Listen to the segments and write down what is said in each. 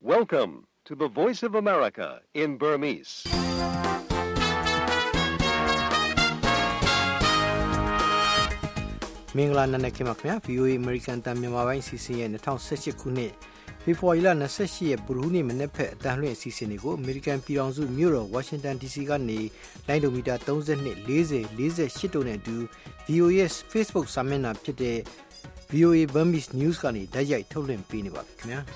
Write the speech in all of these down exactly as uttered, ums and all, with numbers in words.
Welcome to the Voice of America in Burmese. ။မင်္ဂလာနံနက်ခင်းပါခင်ဗျာ V O A American တန်မြန်မာပိုင်းစီစဉ်ရဲ့twenty eighteenခုနှစ်ဖေဖော်ဝါရီလtwenty-eightရက်ဗုဒ္ဓဟူးနေ့မနက်ဖက်အတန်လွှင့်အစီအစဉ်တွေကို American ပြည်ထောင်စုမြို့တော် Washington D C ကနေလိုင်းဒိုမီတာthirty-two, forty, forty-eightတို့နဲ့အတူ V O A ရဲ့ Facebook စာမျက်နှာဖြစ်တဲ့ V O A Burmese News ကနေတိုက်ရိုက်ထုတ်လွှင့်ပေးနေပါခင်ဗျာ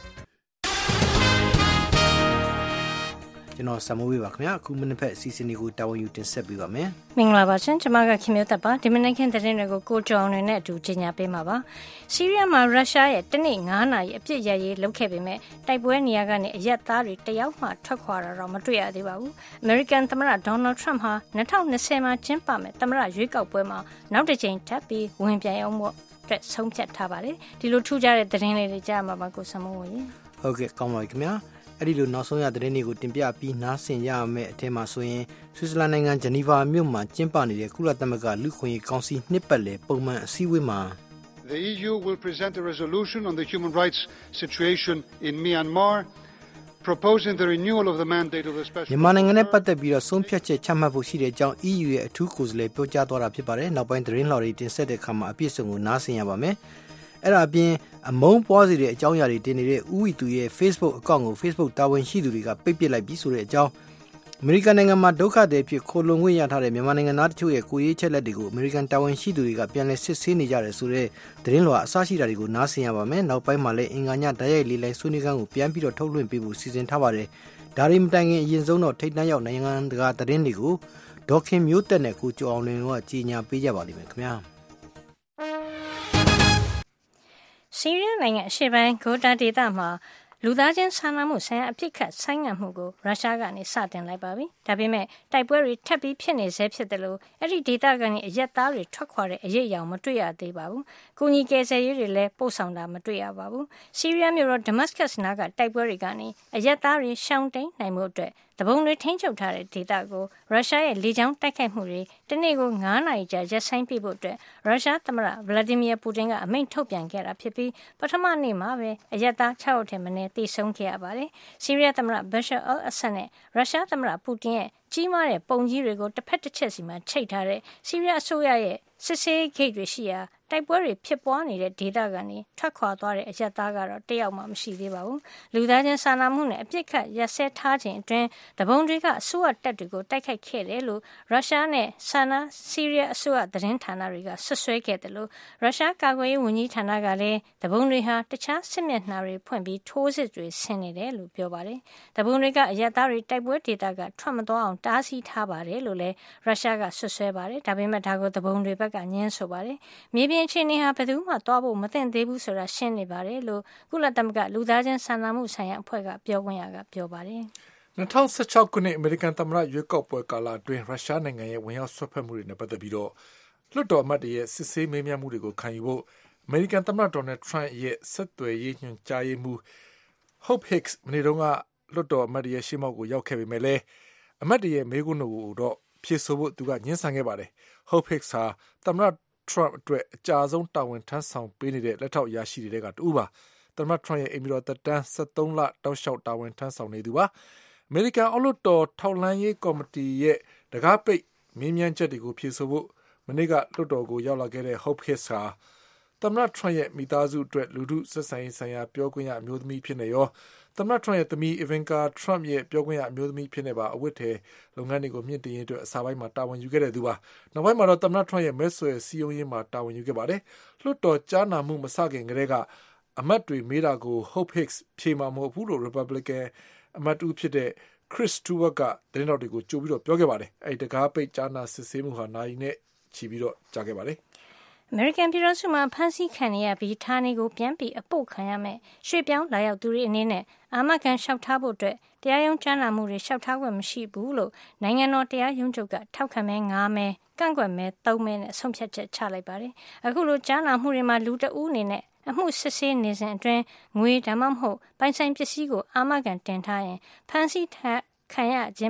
ကျွန်တော်စမိုးဝေးပါခင်ဗျာအခုမနေ့ဖက်အစီအစဉ်တွေကိုတာဝန်ယူတင်ဆက်ပေးပါမယ်မင်္ဂလာပါရှင်ကျွန်မကခင်မျိုးသက်ပါဒီမနေ့ခင်သတင်းတွေကိုကိုကျော်အောင်နဲ့အတူကြီးညာပေးမှာပါဆီးရီးယားမှာရုရှားရဲ့တနေ့nineနာရီအပြစ်ရရေးလုပ်ခဲ့ပေမဲ့တိုက်ပွဲနေရာကနေအရက်သားတွေတယောက်မှထွက်ခွာတာတော့မတွေ့ရသေးပါဘူးအမေရိကန်သမ္မတဒေါ်နယ်ထရမ့်ဟာtwenty twentyမှာကျင်းပမယ်သမ္မတရွေးကောက်ပွဲမှာနောက်တစ်ချိန်ထပ်ပြီးဝင်ပြိုင်အောင်အတွက်ဆုံးဖြတ်ထားပါတယ်ဒီလိုထူးခြားတဲ့သတင်းလေးတွေကြားမှာပါကိုစမိုးဝင်ဟုတ်ကဲ့ကောင်းပါပြီခင်ဗျာအဲ့ဒီလိုနောက်ဆုံးရသတင်းတွေကိုတင်ပြပြီးနားဆင်ရမယ့်အထက်မှာဆိုရင်ဆွစ်ဇာလန်နိုင်ငံဂျနီဗာမြို့မှာကျင်းပနေတဲ့ကုလသမဂ္ဂလူ့ခွင့်ရေးကောင်စီနှစ်ပတ်လည်ပုံမှန်အစည်းအဝေးမှာ The E U will present a resolution on the human rights situation in Myanmar proposing the renewal of the mandate of the special မြန်မာနိုင်ငံနဲ့ပတ်သက်ပြီးတော့ဆုံးဖြတ်ချက်ချမှတ်ဖို့ရှိတဲ့အကြောင်း E U ရဲ့အထူးကိုယ်စားလှယ်ပြောကြားသွားတာဖြစ်ပါတယ်နောက်ပိုင်းသတင်းလှော်တွေတင်ဆက်တဲ့အခါမှာအပြည့်အစုံကိုနားဆင်ရပါမယ်အဲ့ဒါအပြင်အမုန်းပွားစေတဲ့အကြောင်းအရာတွေတင်နေတဲ့ဥဝီသူရဲ့ Facebook အကောင့်ကို Facebook တာဝန်ရှိသူတွေကပိတ်ပစ်လိုက်ပြီးဆိုတဲ့အကြောင်းအမေရိကန်နိုင်ငံမှာဒုက္ခသည်ဖြစ်ခိုလုံခွင့်ရထားတဲ့မြန်မာနိုင်ငံသားတချို့ရဲ့ကိုယ်ရေးချက်လက်တွေကိုအမေရိကန်တာဝန်ရှိသူတွေကပြန်လည်စစ်ဆေးနေကြတယ်ဆိုတဲ့သတင်းလွှာအစရှိတာတွေကိုနားဆင်ရပါမယ်နောက်ပိုင်းမှာလည်းအင်္ဂါညဓာတ်ရိုက်လေးလိုင်းဆွေးနွေးခန်းကိုပြန်ပြီးတော့ထုတ်လွှင့်ပေးဖို့စီစဉ်ထားပါတယ်ဒါရီမတိုင်ခင်အရင်ဆုံးတော့ထိပ်တန်းရောက်နိုင်ငံတကာသတင်းတွေကိုဒေါက်ခင်မျိုးတက်နဲ့ကိုကျော်အောင်လင်းကကြီးညာပေးကြပါလိမ့်မယ်ခင်ဗျာဆီးရီးယားနိုင်ငံအရှေ့ပိုင်းဂိုတာဒေသမှာလူသားချင်းစာနာမှုဆိုင်ရာအဖြစ်ခတ်ဆိုင်ငံ့မှုကိုရုရှားကနေစတင်လိုက်ပါပြီ။ဒါပေမဲ့တိုက်ပွဲတွေထပ်ပြီးဖြစ်နေဆဲဖြစ်တယ်လို့အဲ့ဒီဒေသကနေအရက်သားတွေထွက်ခွာတဲ့အရေးအယောင်မတွေ့ရသေးပါဘူး။ကုညီကယ်ဆယ်ရေးတွေလည်းပို့ဆောင်တာမတွေ့ရပါဘူး။ဆီးရီးယားမြို့တော်ဒမတ်စကတ်နာကတိုက်ပွဲတွေကနေအရက်သားတွေရှောင်တိန်နိုင်မှုအတွက်တပုံတွေထိန်းချုပ်ထားတဲ့ဒေသကိုရုရှားရဲ့လေကြောင်းတိုက်ခိုက်မှုတွေတနေ့ကိုnineနာရီကြာရပ်ဆိုင်းပြဖို့အတွက်ရုရှားသမ္မတဗလာဒီမီယာပူတင်ကအမိန့်ထုတ်ပြန်ခဲ့တာဖြစ်ပြီးပထမနေ့မှာပဲအရက်သားsixယောက်ထက်မနည်းသေဆုံးခဲ့ရပါတယ်။ဆီးရီးယားသမ္မတဘရှာအယ်အဆတ်နဲ့ရုရှားသမ္မတပူတင်ရဲ့ကြီးမားတဲ့ပုံကြီးတွေကိုတစ်ဖက်တစ်ချက်စီမှာချိတ်ထားတဲ့ဆီးရီးယားအစိုးရရဲ့စစ်ဆေးဂိတ်တွေရှိရာတိုက်ပွဲတွေဖြစ်ပွားနေတဲ့ဒေသကနေထွက်ခွာသွားတဲ့အရက်သားကတော့တယောက်မှမရှိသေးပါဘူး။လူသားချင်းစာနာမှုနဲ့အပြစ်ခတ်ရက်စဲထားခြင်းအတွင်းတပုံတွေကအစိုးရတပ်တွေကိုတိုက်ခိုက်ခဲ့တယ်လို့ရုရှားနဲ့ဆာနာဆီးရီးယားအစိုးရသတင်းဌာနတွေကဆွဆွဲခဲ့တယ်လို့ရုရှားကာကွယ်ရေးဝန်ကြီးဌာနကလည်းတပုံတွေဟာတခြားစစ်မျက်နှာတွေဖွင့်ပြီးထိုးစစ်တွေဆင်နေတယ်လို့ပြောပါတယ်။တပုံတွေကအရက်သားတွေတိုက်ပွဲဒေသကထွက်မသွားအောင်တားဆီးထားပါတယ်လို့လည်းရုရှားကဆွဆွဲပါတယ်။ဒါပေမဲ့ဒါကိုတပုံတွေဘက်ကညှင်းဆိုပါတယ်။မြေပြင်အခြေအနေဟာဘယ်သူမှသွားဖို့မသင့်သေးဘူးဆိုတာရှင်းနေပါတယ်လို့ကုလသမဂ္ဂလူသားချင်းစာနာမှုဆိုင်ရာအဖွဲ့ကပြောခွင့်ရကပြောပါတယ် twenty sixteenခုနှစ်အမေရိကန်သမ္မတရွေးကောက်ပွဲကာလအတွင်းရုရှားနိုင်ငံရဲ့ဝင်ရောက်ဆွတ်ဖက်မှုတွေနဲ့ပတ်သက်ပြီးတော့လွှတ်တော်အမတ်တွေရဲ့စစ်ဆေးမေးမြန်းမှုတွေကိုခံယူဖို့အမေရိကန်သမ္မတဒေါ်နယ်ထရမ့်ရဲ့ဆက်သွယ်ရေးညွှန်ကြားရေးမှူး Hope Hicks မနေ့တုန်းကလွှတ်တော်အမတ်တွေရဲ့ရှေ့မှောက်ကိုရောက်ခဲ့ပေမဲ့လည်းအမတ်တွေရဲ့မေးခွန်းတွေကိုတော့ဖြေဆိုဖို့သူကညှင်းဆန်ခဲ့ပါတယ်။ Hope Hicks ဟာသမ္မတTrump အတွက်အကြဆုံးတာဝန်ထမ်းဆောင်ပေးနေတဲ့လက်ထောက်အရာရှိတွေကတူပါသမ္မတ Trump ရဲ့အိမ်ပြည်တော်သက်တမ်းseventeenလတောက်လျှောက်တာဝန်ထမ်းဆောင်နေသူပါအမေရိကန်အောက်လွှတ်တော်ထောက်လှမ်းရေးကော်မတီရဲ့တကားပိတ်မင်းမြန်းချက်တွေကိုဖြေဆိုဖို့မနေ့ကလွှတ်တော်ကိုရောက်လာခဲ့တဲ့ Hope Hicks ဟာသမ္မတ Trump ရဲ့မိသားစုအတွက်လူထုဆက်ဆံရေးဆိုင်ရာပြောခွင့်ရအမျိုးသမီးဖြစ်နေရောသမ္မတ Trump ရဲ့သမီး Ivanka Trump ရဲ့ပြောခွင့်ရအမျိုးသမီးဖြစ်နေပါအဝတ်ထဲလုပ်ငန်းတွေကိုမြင့်တင်ရေးအတွက်အစားပိုင်းမှာတာဝန်ယူခဲ့တဲ့သူပါနောက်ပိုင်းမှာတော့သမ္မတ Trump ရဲ့မဲဆွယ်စည်းရုံးရေးမှာတာဝန်ယူခဲ့ပါတယ်လွှတ်တော်ကြားနာမှုမစခင်ကတည်းကအမတ်တွေမေးတာကို Hope Hicks ဖြေမှာမဟုတ်ဘူးလို့ Republican အမတ်တူဖြစ်တဲ့ Chris Stewart ကသတင်းတော်တွေကိုကြိုပြီးတော့ပြောခဲ့ပါတယ်အဲဒီတကားပိတ်ကြားနာစစ်ဆေးမှုဟာနိုင်နဲ့ချီပြီးတော့ကြားခဲ့ပါတယ်အမေရိကန်ပြည်ထောင်စုမှာဖမ်းဆီးခံရပြီးဌာနေကိုပြန်ပြီးအပို့ခံရမယ်ရွှေ့ပြောင်းလာရောက်သူတွေအနေနဲ့အာမခံလျှောက်ထားဖို့အတွက်တရားရုံးကြားနာမှုတွေလျှောက်ထားခွင့်မရှိဘူးလို့နိုင်ငံတော်တရားရုံးချုပ်ကထောက်ခံမဲnineမဲကန့်ကွက်မဲthreeမဲနဲ့ဆုံးဖြတ်ချက်ချလိုက်ပါတယ်အခုလိုကြားနာမှုတွေမှာလူတဦးအနေနဲ့အမှုစစ်ဆေးနေစဉ်အတွင်းငွေဒါမှမဟုတ်ပိုင်ဆိုင်ပစ္စည်းကိုအာမခံတင်ထားရင်ဖမ်းဆီးခံရခြင်းမှ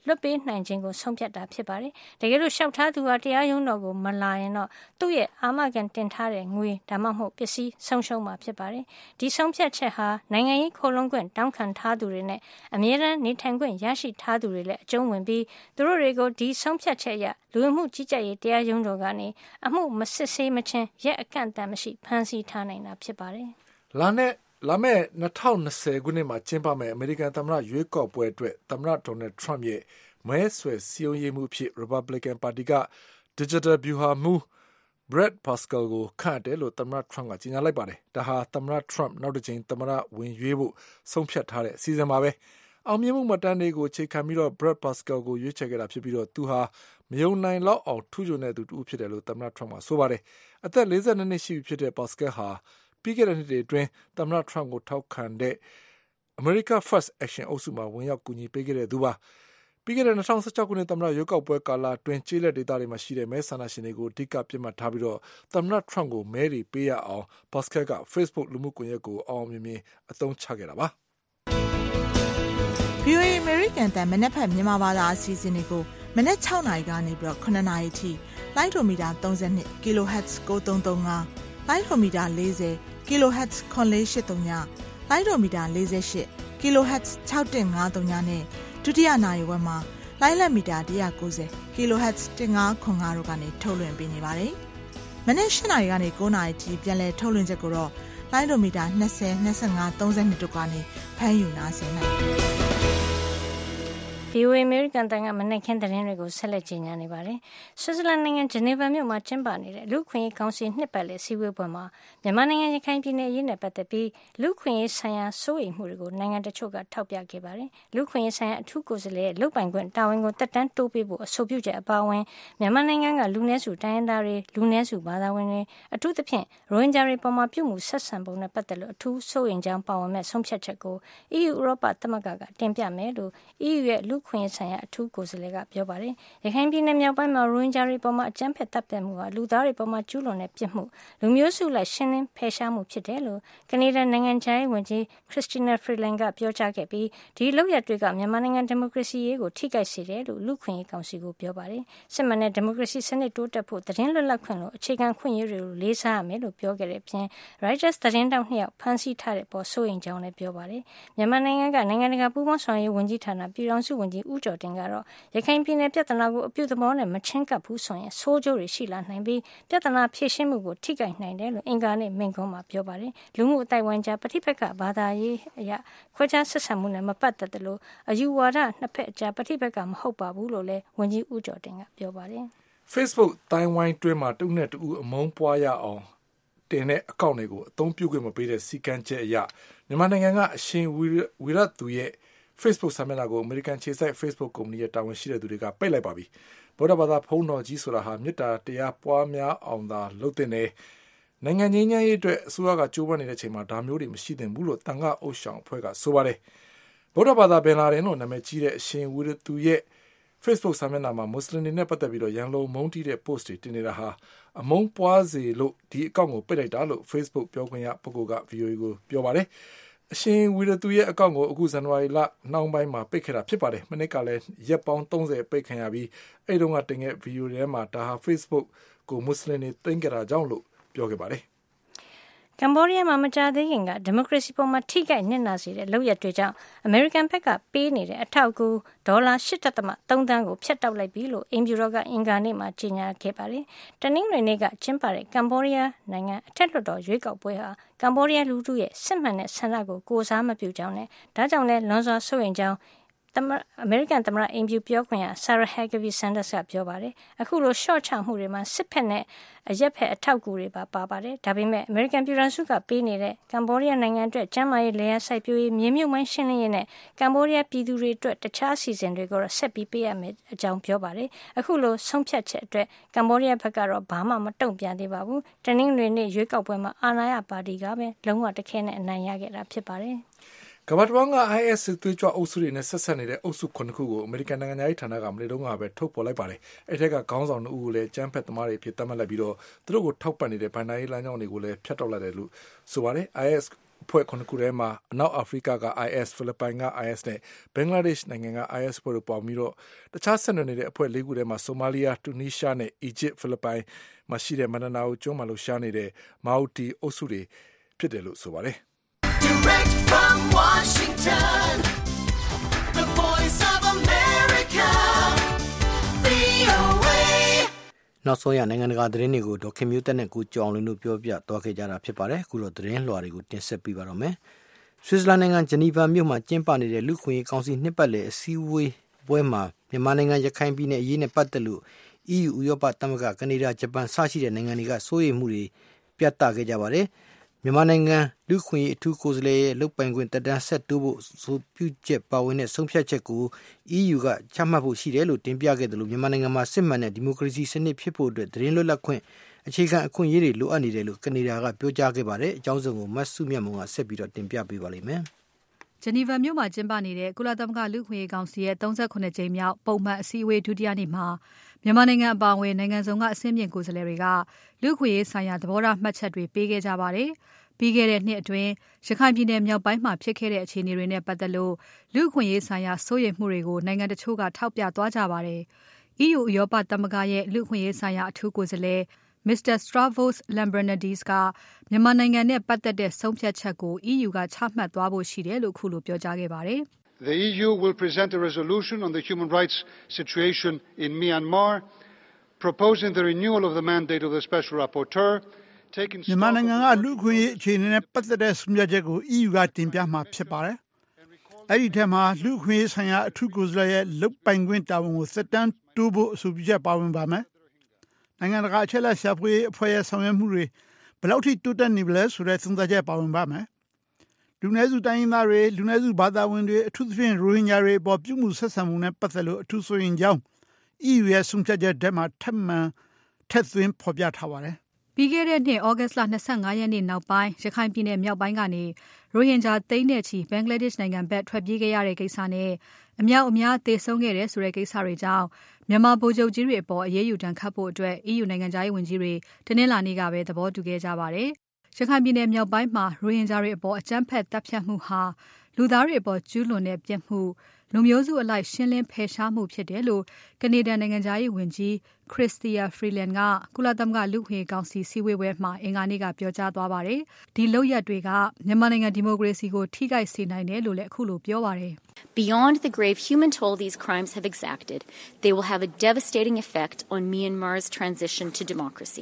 လွတ်ပေးနိုင်ခြင်းကိုဆုံးဖြတ်တာဖြစ်ပါတယ်။တကယ်လို့လျှောက်ထားသူဟာတရားရုံးတော်ကိုမလာရင်တော့သူ့ရဲ့အာမခံတင်ထားတဲ့ငွေဒါမှမဟုတ်ပစ္စည်းဆုံးရှုံးမှာဖြစ်ပါတယ်။ဒီဆုံးဖြတ်ချက်ဟာနိုင်ငံရေးခိုလုံခွင့်တောင်းခံထားသူတွေနဲ့အမြဲတမ်းနေထိုင်ခွင့်ရရှိထားသူတွေလည်းအကျုံးဝင်ပြီးသူတို့တွေကိုဒီဆုံးဖြတ်ချက်အရလူဝင်မှုကြီးကြပ်ရေးတရားရုံးတော်ကနေအမှုမစစ်ဆေးမချင်းရက်အကန့်အသတ်မရှိဖမ်းဆီးထားနိုင်တာဖြစ်ပါတယ်။လာနဲ့လာမယ့်၂၀၂၀ခုနှစ်မှာကျင်းပမယ့်အမေရိကန်သမ္မတရွေးကောက်ပွဲအတွက်သမ္မတဒေါ်နယ်ထရမ့်ရဲ့မဲဆွယ်စည်းရုံးရေးမှုအဖြစ် Republican ပါတီက Digital ဗျူဟာမှူး Brad Parscale ကိုခန့်အပ်တယ်လို့သမ္မတထရမ့်ကကြေညာလိုက်ပါတယ်။ဒါဟာသမ္မတထရမ့်နောက်တစ်ကြိမ်သမ္မတဝင်ရွေးဖို့ဆုံးဖြတ်ထားတဲ့အစီအစဉ်ပါပဲ။အောင်မြင်မှုမှတ်တမ်းတွေကိုအခြေခံပြီးတော့ Brad Parscale ကိုရွေးချယ်ခဲ့တာဖြစ်ပြီးတော့သူဟာမယုံနိုင်လောက်အောင်ထူးချွန်တဲ့သူတူဖြစ်တယ်လို့သမ္မတထရမ့်ကဆိုပါတယ်။အသက်၄၂နှစ်ရှိပြီဖြစ်တဲ့ Parscale ဟာပြီးခဲ့တဲ့နှစ်တွေအတွင်းသမ္မတထရမ့်ကိုထောက်ခံတဲ့ America First Action အုပ်စုမှာဝင်ရောက်ကူညီပေးခဲ့တဲ့သူပါ။ပြီးခဲ့တဲ့၂၀၁၆ခုနှစ်သမ္မတရွေးကောက်ပွဲကာလအတွင်းကျေးလက်ဒေသတွေမှာရှိတဲ့မဲဆန္ဒရှင်တွေကိုအဓိကပြစ်မှတ်ထားပြီးတော့သမ္မတထရမ့်ကိုမဲတွေပေးရအောင် Parscale က Facebook လူမှုကွန်ရက်ကိုအောင်မြင်မြင်အသုံးချခဲ့တာပါ။ ဗီအိုအေ American တန်မနက်ဖက်မြန်မာဘာသာအစီအစဉ်တွေကိုမနက်၆နာရီကနေပြီးတော့၇နာရီထိလိုင်းဒိုမီတာ၃၂ kilohertz ကိုသုံးသုံး၅လိုင်းဒိုမီတာ၄၀ kilohertz ခွန်လေး၈၃ညလိုင်းဒိုမီတာ၄၈ kilohertz ၆၁၅၃ညနဲ့ဒုတိယနာရီဝက်မှာလိုင်းလက်မီတာ၁၉၀ kilohertz ၁၅ခွန်၅တို့ကနေထုတ်လွှင့်ပေးနေပါတယ်။မနေ့၈နာရီကနေ၉နာရီထိပြန်လည်ထုတ်လွှင့်ချက်ကိုတော့လိုင်းဒိုမီတာ၂၀ ၂၅ ၃၂တို့ကနေဖမ်းယူနားဆင်နိုင်ပါတယ်။ဗီအိုအေ American တန်ကမနက်ခင်းသတင်းတွေကိုဆက်လက်ကြီးညာနေပါတယ်။ဆွစ်ဇာလန်နိုင်ငံဂျနီဗာမြို့မှာကျင်းပနေတဲ့လူ့ခွင့်ရေးကောင်စီနှစ်ပတ်လည်စည်းဝေးပွဲမှာမြန်မာနိုင်ငံရခိုင်ပြည်နယ်အရေးနဲ့ပတ်သက်ပြီးလူ့ခွင့်ရေးဆိုင်ရာစိုးရိမ်မှုတွေကိုနိုင်ငံတချို့ကထောက်ပြခဲ့ပါတယ်။လူ့ခွင့်ရေးဆိုင်ရာအထူးကိုယ်စားလှယ်ရဲ့လုပ်ပိုင်ခွင့်တာဝန်ကိုတက်တန်းတိုးပေးဖို့အဆိုပြုချက်အပါအဝင်မြန်မာနိုင်ငံကလူနည်းစုတိုင်းရင်းသားတွေလူနည်းစုဘာသာဝင်တွေအထူးသဖြင့်ရိုဟင်ဂျာတွေပေါ်မှာပြုမှုဆက်ဆံပုံနဲ့ပတ်သက်လို့အထူးစိုးရိမ်ကြောင်းပါဝင်မဲ့ဆုံးဖြတ်ချက်ကို အီးယူ ဥရောပသမဂ္ဂကတင်ပြမယ်လို့ အီးယူ ရဲ့လူခွင့်ရေးဆိုင်ရာအထူးကိုယ်စားလှယ်ကပြောပါတယ်။ရခိုင်ပြည်နယ်မြောက်ပိုင်းမှာရိုဟင်ဂျာတွေပေါ်မှာအကြမ်းဖက်တပ်ဖြတ်မှုဟာလူသားတွေပေါ်မှာကျူးလွန်တဲ့ပြစ်မှုလူမျိုးစုလိုက်ရှင်းလင်းဖယ်ရှားမှုဖြစ်တယ်လို့ကနေဒါနိုင်ငံခြားရေးဝန်ကြီး Chrystia Freeland ကပြောကြားခဲ့ပြီးဒီလုပ်ရပ်တွေကမြန်မာနိုင်ငံဒီမိုကရေစီရေးကိုထိခိုက်စေတယ်လို့လူခွင့်ရေးကောင်စီကိုပြောပါတယ်။စစ်မှန်တဲ့ဒီမိုကရေစီစနစ်တိုးတက်ဖို့သတင်းလွတ်လပ်ခွင့်လိုအခြေခံခွင့်ရေးတွေကိုလေးစားရမယ်လို့ပြောခဲ့တဲ့အပြင် Reuters သတင်းတောက်နှစ်ယောက်ဖမ်းဆီးထားတဲ့ပေါ်စိုးရိမ်ကြောင်းလည်းပြောပါတယ်။မြန်မာနိုင်ငံကနိုင်ငံတကာပူးပေါင်းဆောင်ရွက်ရေးဝန်ကြီးဌာနပြည်ထောင်စုဝန်ကြီးဦးကျော်တင်ကတော့ရခိုင်ပြည်နယ်ပြဿနာကိုအပြုသဘောနဲ့မချင်းကပ်ဘူးဆိုရင်ဆိုးကျိုးတွေရှိလာနိုင်ပြီးပြဿနာဖြေရှင်းမှုကိုထိခိုက်နိုင်တယ်လို့အင်္ဂါနေ့မိန့်ခွန်းမှာပြောပါတယ်။လူမှုအသိုက်အဝန်းကြားပဋိပက္ခဘာသာရေးအရခွဲခြားဆက်ဆံမှုနဲ့မပတ်သက်သလိုအယူဝါဒနှစ်ဖက်အကြားပဋိပက္ခမဟုတ်ပါဘူးလို့လည်းဝန်ကြီးဦးကျော်တင်ကပြောပါတယ်။ Facebook တိုင်းဝိုင်းတွင်းမှာတဦးနဲ့တဦးအမုန်းပွားရအောင်တင်တဲ့အကောင့်တွေကိုအသုံးပြုခွင့်မပေးတဲ့စီကံချက်အရမြန်မာနိုင်ငံကအရှင်ဝီရတ်သူရဲ့Facebook စာမျက်နှာကိုအမေရိကန်ခြေစိုက် Facebook ကုမ္ပဏီရဲ့တာဝန်ရှိတဲ့သူတွေကပိတ်လိုက်ပါပြီ။ဗုဒ္ဓဘာသာဖုံးတော်ကြီးဆိုတာဟာမေတ္တာတရားပွားများအောင်သာလုပ်တဲ့နယ်နိုင်ငံငြိမ်းချမ်းရေးအတွက်အစိုးရကကြိုးပမ်းနေတဲ့အချိန်မှာဒါမျိုးတွေမရှိသင့်ဘူးလို့တန်ခါအုပ်ဆောင်အဖွဲ့ကဆိုပါတယ်။ဗုဒ္ဓဘာသာပင်လာတယ်လို့နာမည်ကြီးတဲ့အရှင်ဝီရသူရဲ့ Facebook စာမျက်နှာမှာမွတ်စလင်တွေနဲ့ပတ်သက်ပြီးတော့ရန်လိုမုန်းတီးတဲ့ post တွေတင်နေတာဟာအမုန်းပွားစေလို့ဒီအကောင့်ကိုပိတ်လိုက်တာလို့ Facebook ပြောခွင့်ရပုဂ္ဂိုလ်က ဗီအိုအေ ကိုပြောပါတယ်။အရှင်ဝီရသူရဲ့အကောင့်ကိုအခုဇန်နဝါရီလနှောင်းပိုင်းမှာပိတ်ခဲ့တာဖြစ်ပါတယ်။မနစ်ကလည်းရက်ပေါင်း၃၀ပိတ်ခံရပြီးအဲ့တုန်းကတင်ခဲ့ဗီဒီယိုထဲမှာဒါဟာ Facebook ကိုမွတ်စလင်တွေသိမ်းကြတာကြောင့်လို့ပြောခဲ့ပါတယ်ကမ္ဘောဒီးယားမှာမကြာသေးခင်ကဒီမိုကရေစီပေါ်မှာထိခိုက်နစ်နာစေတဲ့လုပ်ရပ်တွေကြောင့်အမေရိကန်ဘက်ကပေးနေတဲ့အထောက်အကူဒေါ်လာ ၈.၃ သန်းကိုဖျက်တောက်လိုက်ပြီလို့အိမ်ဖြူတော်ကအင်္ဂါနေ့မှာကြေညာခဲ့ပါတယ်။တနင်္ဂနွေနေ့ကကျင်းပတဲ့ကမ္ဘောဒီးယားနိုင်ငံအထက်လွှတ်တော်ရွေးကောက်ပွဲဟာကမ္ဘောဒီးယားလူထုရဲ့စစ်မှန်တဲ့ဆန္ဒကိုကိုယ်စားမပြုကြောင်းနဲ့ဒါကြောင့်လည်းလွန်စွာစိုးရိမ်ကြောင်းအမေရိကန်သမ္မတအိမ်ဖြူပြောခွင့်ရ Sarah Huckabee Sanders ကပြောပါတယ်။အခုလိုရှော့ချမှုတွေမှာစစ်ဖက်နဲ့အရက်ဖက်အထောက်အကူတွေပါပါပါတယ်။ဒါပေမဲ့အမေရိကန်ပြည်ထောင်စုကပေးနေတဲ့ကမ္ဘောဒီးယားနိုင်ငံအတွက်ကျန်းမာရေးလျှက်စိုက်ပျိုးရေးမြေမြုပ်မိုင်းရှင်းလင်းရေးနဲ့ကမ္ဘောဒီးယားပြည်သူတွေအတွက်တခြားအစီအစဉ်တွေကိုတော့ဆက်ပြီးပေးရမယ်အကြောင်းပြောပါတယ်။အခုလိုဆုံးဖြတ်ချက်အတွက်ကမ္ဘောဒီးယားဘက်ကတော့ဘာမှမတုံ့ပြန်သေးပါဘူး။တနင်္ဂနွေနေ့ရွေးကောက်ပွဲမှာအာဏာရပါတီကပဲလုံးဝတခဲနဲ့အနိုင်ရခဲ့တာဖြစ်ပါတယ်။ကမ္ဘာတဝန်းက I S စစ်သွေးကြွအုပ်စုတွေနဲ့ဆက်ဆက်နေတဲ့အုပ်စုခုနှစ်ခုကိုအမေရိကန်နိုင်ငံသားရေးဌာနကမနေ့တုန်းကပဲထုတ်ပေါ်လိုက်ပါတယ်။အဲ့ထက်ကခေါင်းဆောင်နှစ်ဦးကိုလည်းကျန်းဖက်သမားတွေဖြစ်သတ်မှတ်လိုက်ပြီးတော့သူတို့ကိုထောက်ပံ့နေတဲ့ဗန်ဒါရေးလမ်းကြောင်းတွေကိုလည်းဖျက်တောက်လိုက်တယ်လို့ဆိုပါတယ်။ I S အဖွဲ့ခုနှစ်ခုထဲမှာအနောက်အာဖရိကက I S ဖိလစ်ပိုင်က I S နဲ့ဘင်္ဂလားဒေ့ရှ်နိုင်ငံက I S ဖွဲ့တို့ပေါင်းပြီးတော့တခြားဆက်နွယ်နေတဲ့အဖွဲ့လေးခုထဲမှာဆိုမာလီယာတူနီးရှားနဲ့အီဂျစ်ဖိလစ်ပိုင်မှာရှိတဲ့မန္တနာအိုကျွန်းမှာလှုပ်ရှားနေတဲ့မာအိုတီအုပ်စုတွေဖြစ်တယ်လို့ဆိုပါတယ် Direct from Washington The Voice of America V O A နောက်ဆုံးရနိုင်ငံတကာသတင်းတွေကိုဒေါက်ခင်မျိုးသက်နဲ့ကိုကြောင်လင်းတို့ပြောပြသွားခဲ့ကြတာဖြစ်ပါတယ်အခုတော့သတင်းလွှာတွေကိုတင်ဆက်ပေးပါတော့မယ်ဆွစ်ဇာလန်နိုင်ငံဂျနီဗာမြို့မှာကျင်းပနေတဲ့လူ့ခွင့်ရေးကောင်စီနှစ်ပတ်လည်အစည်းအဝေးပွဲမှာမြန်မာနိုင်ငံရခိုင်ပြည်နယ်အရေးနဲ့ပတ်သက်လို့ E U ဥရောပသမဂ္ဂကနေဒါဂျပန်စရှိတဲ့နိုင်ငံတွေကစိုးရိမ်မှုတွေပြသခဲ့ကြပါတယ်မြန်မာနိုင်ငံလူ့ခွင့်ရေးအထူးကိုယ်စားလှယ်ရဲ့လုပ်ပိုင်ခွင့်တက်တန်းဆက်တိုးဖို့ဆိုပြုချက်ပါဝင်တဲ့ဆုံးဖြတ်ချက်ကို E U ကချမှတ်ဖို့ရှိတယ်လို့တင်ပြခဲ့တယ်လို့မြန်မာနိုင်ငံမှာစစ်မှန်တဲ့ဒီမိုကရေစီစနစ်ဖြစ်ဖို့အတွက်သတင်းလွတ်လပ်ခွင့်အခြေခံအခွင့်အရေးတွေလိုအပ်နေတယ်လို့ကနေဒါကပြောကြားခဲ့ပါတယ်အကြောင်းစုံကိုမတ်စုမြတ်မုံကဆက်ပြီးတော့တင်ပြပေးပါလိမ့်မယ်ဂျနီဗာမြို့မှာကျင်းပနေတဲ့ကုလသမဂ္ဂလူ့ခွင့်ရေးကောင်စီရဲ့၃၉ကြိမ်မြောက်ပုံမှန်အစည်းအဝေးဒုတိယနေ့မှာမြန်မာနိုင်ငံအပါအဝင်နိုင်ငံစုံကအဆင့်မြင့်ကိုယ်စားလှယ်တွေကလူ့ခွင့်ရေးဆိုင်ရာသဘောထားမှတ်ချက်တွေပေးခဲ့ကြပါတယ်။ပြီးခဲ့တဲ့နှစ်အတွင်းရခိုင်ပြည်နယ်မြောက်ပိုင်းမှာဖြစ်ခဲ့တဲ့အခြေအနေတွေနဲ့ပတ်သက်လို့လူ့ခွင့်ရေးဆိုင်ရာစိုးရိမ်မှုတွေကိုနိုင်ငံတချို့ကထောက်ပြသွားကြပါတယ်။ E U ဥရောပသမဂ္ဂရဲ့လူ့ခွင့်ရေးဆိုင်ရာအထူးကိုယ်စားလှယ်Mister Stavros Lambrinidis ကမြန်မာနိုင်ငံနဲ့ပတ်သက်တဲ့ဆုံးဖြတ်ချက်ကို E U ကချမှတ်သွားဖို့ရှိတယ်လို့ခုလိုပြောကြားခဲ့ပါတယ်။ The E U will present a resolution on the human rights situation in Myanmar, proposing the renewal of the mandate of the Special Rapporteur, taking stock of မြန်မာနိုင်ငံကလူ့ခွင့်ရေးအခြေအနေနဲ့ပတ်သက်တဲ့ဆုံးဖြတ်ချက်ကို E U ကတင်ပြမှာဖြစ်ပါတယ်။အဲ့ဒီထက်မှာလူ့ခွင့်ရေးဆိုင်ရာအထူးကိုယ်စားလှယ်ရဲ့လုပ်ပိုင်ခွင့်တာဝန်ကိုစက်တန်းတိုးဖို့အဆိုပြုချက်ပါဝင်ပါမယ်။နိုင်ငံတကာအချက်အလက်ရှာဖွေအဖွဲ့ရဲ့ဆောင်ရွက်မှုတွေဘယ်လောက်ထိတိုးတက်နေပြီလဲဆိုတဲ့သုံးသပ်ချက်ပါဝင်ပါမယ်။လူနည်းစုတိုင်းရင်းသားတွေလူနည်းစုဘာသာဝင်တွေအထူးသဖြင့်ရိုဟင်ဂျာတွေပေါ်ပြုမှုဆက်ဆံမှုနဲ့ပတ်သက်လို့အထူးဆိုရင်ကြောင်း E U ရဲ့ဆုံးဖြတ်ချက်ထဲမှာထပ်မံထည့်သွင်းဖော်ပြထားပါတယ်။ပြီးခဲ့တဲ့နှစ်ဩဂတ်လ၂၅ရက်နေ့နောက်ပိုင်းရခိုင်ပြည်နယ်မြောက်ပိုင်းကနေရိုဟင်ဂျာသိန်းနဲ့ချီဘင်္ဂလားဒေ့ရှ်နိုင်ငံဘက်ထွက်ပြေးခဲ့ရတဲ့ကိစ္စနဲ့အမြောက်အများသေဆုံးခဲ့တဲ့ဆိုတဲ့ကိစ္စတွေကြောင့်မြန်မာဗိုလ်ချုပ်ကြီးတွေအပေါ်အရေးယူဒဏ်ခတ်ဖို့အတွက် E U နိုင်ငံသားရေးဝန်ကြီးတွေတနင်္လာနေ့ကပဲသဘောတူခဲ့ကြပါတယ်။ရခိုင်ပြည်နယ်မြောက်ပိုင်းမှာရိုဟင်ဂျာတွေအပေါ်အကြမ်းဖက်တပ်ဖြတ်မှုဟာလူသားတွေအပေါ်ကျူးလွန်တဲ့ပြစ်မှုလူမျိုးစုအလိုက်ရှင်းလင်းဖယ်ရှားမှုဖြစ်တယ်လို့ကနေဒါနိုင်ငံသားရေးဝန်ကြီး Chrystia Freeland ကကုလသမဂ္ဂလူ့ခွင့်ရေးကောင်စီစည်းဝေးပွဲမှာအင်္ဂါနေ့ကပြောကြားသွားပါတယ်။ဒီလုပ်ရပ်တွေကမြန်မာနိုင်ငံဒီမိုကရေစီကိုထိခိုက်စေနိုင်တယ်လို့လည်းအခုလိုပြောပါတယ်။ Beyond the grave human toll these crimes have exacted, they will have a devastating effect on Myanmar's transition to democracy.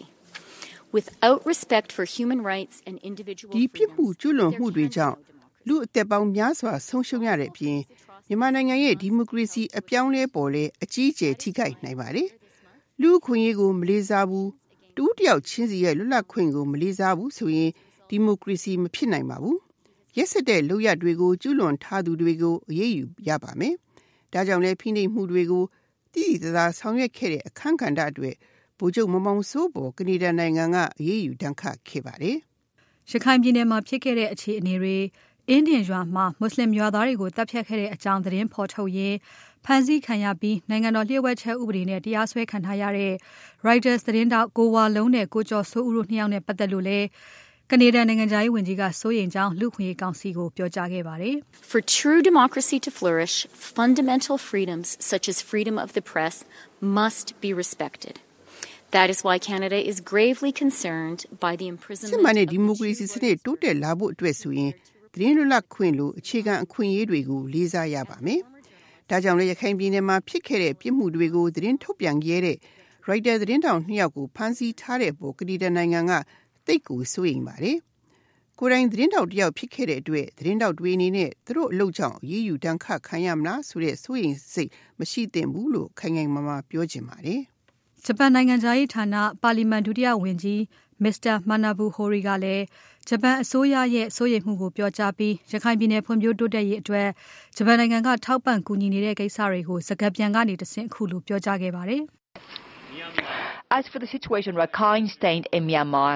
Without respect for human rights and individual freedoms, ဒီပြစ်မှုကျူးလွန်မှုတွေကြောင့်လူအသက်ပေါင်းများစွာဆုံးရှုံးရတဲ့အပြင်မြန်မာနိုင်ငံရဲ့ဒီမိုကရေစီအပြောင်းလဲပေါ်လဲအကြီးအကျယ်ထိခိုက်နိုင်ပါတယ်။လူခွင့်ရေးကိုမလေးစားဘူးတူတယောက်ချင်းစီရဲ့လွတ်လပ်ခွင့်ကိုမလေးစားဘူးဆိုရင်ဒီမိုကရေစီမဖြစ်နိုင်ပါဘူး။ရက်စက်တဲ့လုပ်ရတွေကိုကျူးလွန်ထားသူတွေကိုအရေးယူရပါမယ်။ဒါကြောင့်လည်းဖိနှိပ်မှုတွေကိုတည်တည်သားဆောင်ရွက်ခဲ့တဲ့အခမ်းကဏ္ဍအတွက်ဗိုလ်ချုပ်မောင်မောင်စိုးပေါ်ကနေဒါနိုင်ငံကအရေးယူဒဏ်ခတ်ခဲ့ပါတယ်။ရခိုင်ပြည်နယ်မှာဖြစ်ခဲ့တဲ့အခြေအနေတွေအင်းဒင်ရွာမှာမွတ်စလင်ရွာသားတွေကိုတပ်ဖြတ်ခဲ့တဲ့အကြောင်းသတင်းဖော်ထုတ်ရင်းဖမ်းဆီးခံရပြီးနိုင်ငံတော်လျှို့ဝှက်ချက်ဥပဒေနဲ့တရားစွဲခံထားရတဲ့ Reuters သတင်းတောက်ကိုဝါလုံးနဲ့ကိုကျော်စိုးဦးတို့နှစ်ယောက်နဲ့ပတ်သက်လို့လည်းကနေဒါနိုင်ငံသားရေးဝန်ကြီးကစိုးရိမ်ကြောင်းလူ့ခွင့်ရေးကောင်စီကိုပြောကြားခဲ့ပါတယ်။ For true democracy to flourish, fundamental freedoms such as freedom of the press must be respected. That is why Canada is gravely concerned by the imprisonment စစ်မှန်တဲ့ဒီမိုကရေစီစနစ်တိုးတက်လာဖို့အတွက်ဆိုရင်သတင်းလွတ်လပ်ခွင့်လိုအခြေခံအခွင့်အရေးတွေကိုလေးစားရပါမယ်။ဒါကြောင့်လည်းရခိုင်ပြည်နယ်မှာဖြစ်ခဲ့တဲ့ပြစ်မှုတွေကိုသတင်းထုတ်ပြန်ခဲ့တဲ့ Reuters သတင်းတောင်နှစ်ယောက်ကိုဖမ်းဆီးထားတဲ့ပေါ်ကနေဒါနိုင်ငံကတိတ်ကိုစိုးရိမ်ပါတယ်။ကိုယ်တိုင်သတင်းတောက်တယောက်ဖြစ်ခဲ့တဲ့အတွက်သတင်းတောက်တွေအနေနဲ့သူတို့အလုပ်ကြောင့်ရေးယူတန်းခတ်ခံရမလားဆိုတဲ့စိုးရိမ်စိတ်မရှိသင့်ဘူးလို့ခိုင်ခိုင်မာမာပြောချင်ပါတယ်။ဂျပန်နိုင်ငံသားရေးဌာနပါလီမန်ဒုတိယဝန်ကြီး Mister Manabu Hori ကလည်းဂျပန်အစိုးရရဲ့စိုးရိမ်မှုကိုပြောကြားပြီးရခိုင်ပြည်နယ်ဖွံ့ဖြိုးတိုးတက်ရေးအတွက်ဂျပန်နိုင်ငံကထောက်ပံ့ကူညီနေတဲ့ကိစ္စတွေကိုစကားပြန်ကနေတဆင့်အခုလိုပြောကြားခဲ့ပါတယ်။ As for the situation Rakhine State in Myanmar,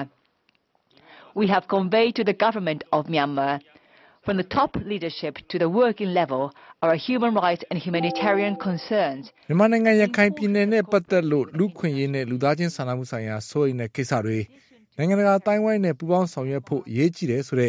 we have conveyed to the government of Myanmar from the top leadership to the working level our human rights and humanitarian concerns. မြန်မာနိုင်ငံရခိုင်ပြည်နယ်နဲ့ပတ်သက်လို့လူခွင့်ရေးနဲ့လူသားချင်းစာနာမှုဆိုင်ရာစိုးရိမ်တဲ့ကိစ္စတွေနိုင်ငံတကာအတိုင်းဝိုင်းနဲ့ပူးပေါင်းဆောင်ရွက်ဖို့အရေးကြီးတယ်ဆိုတဲ့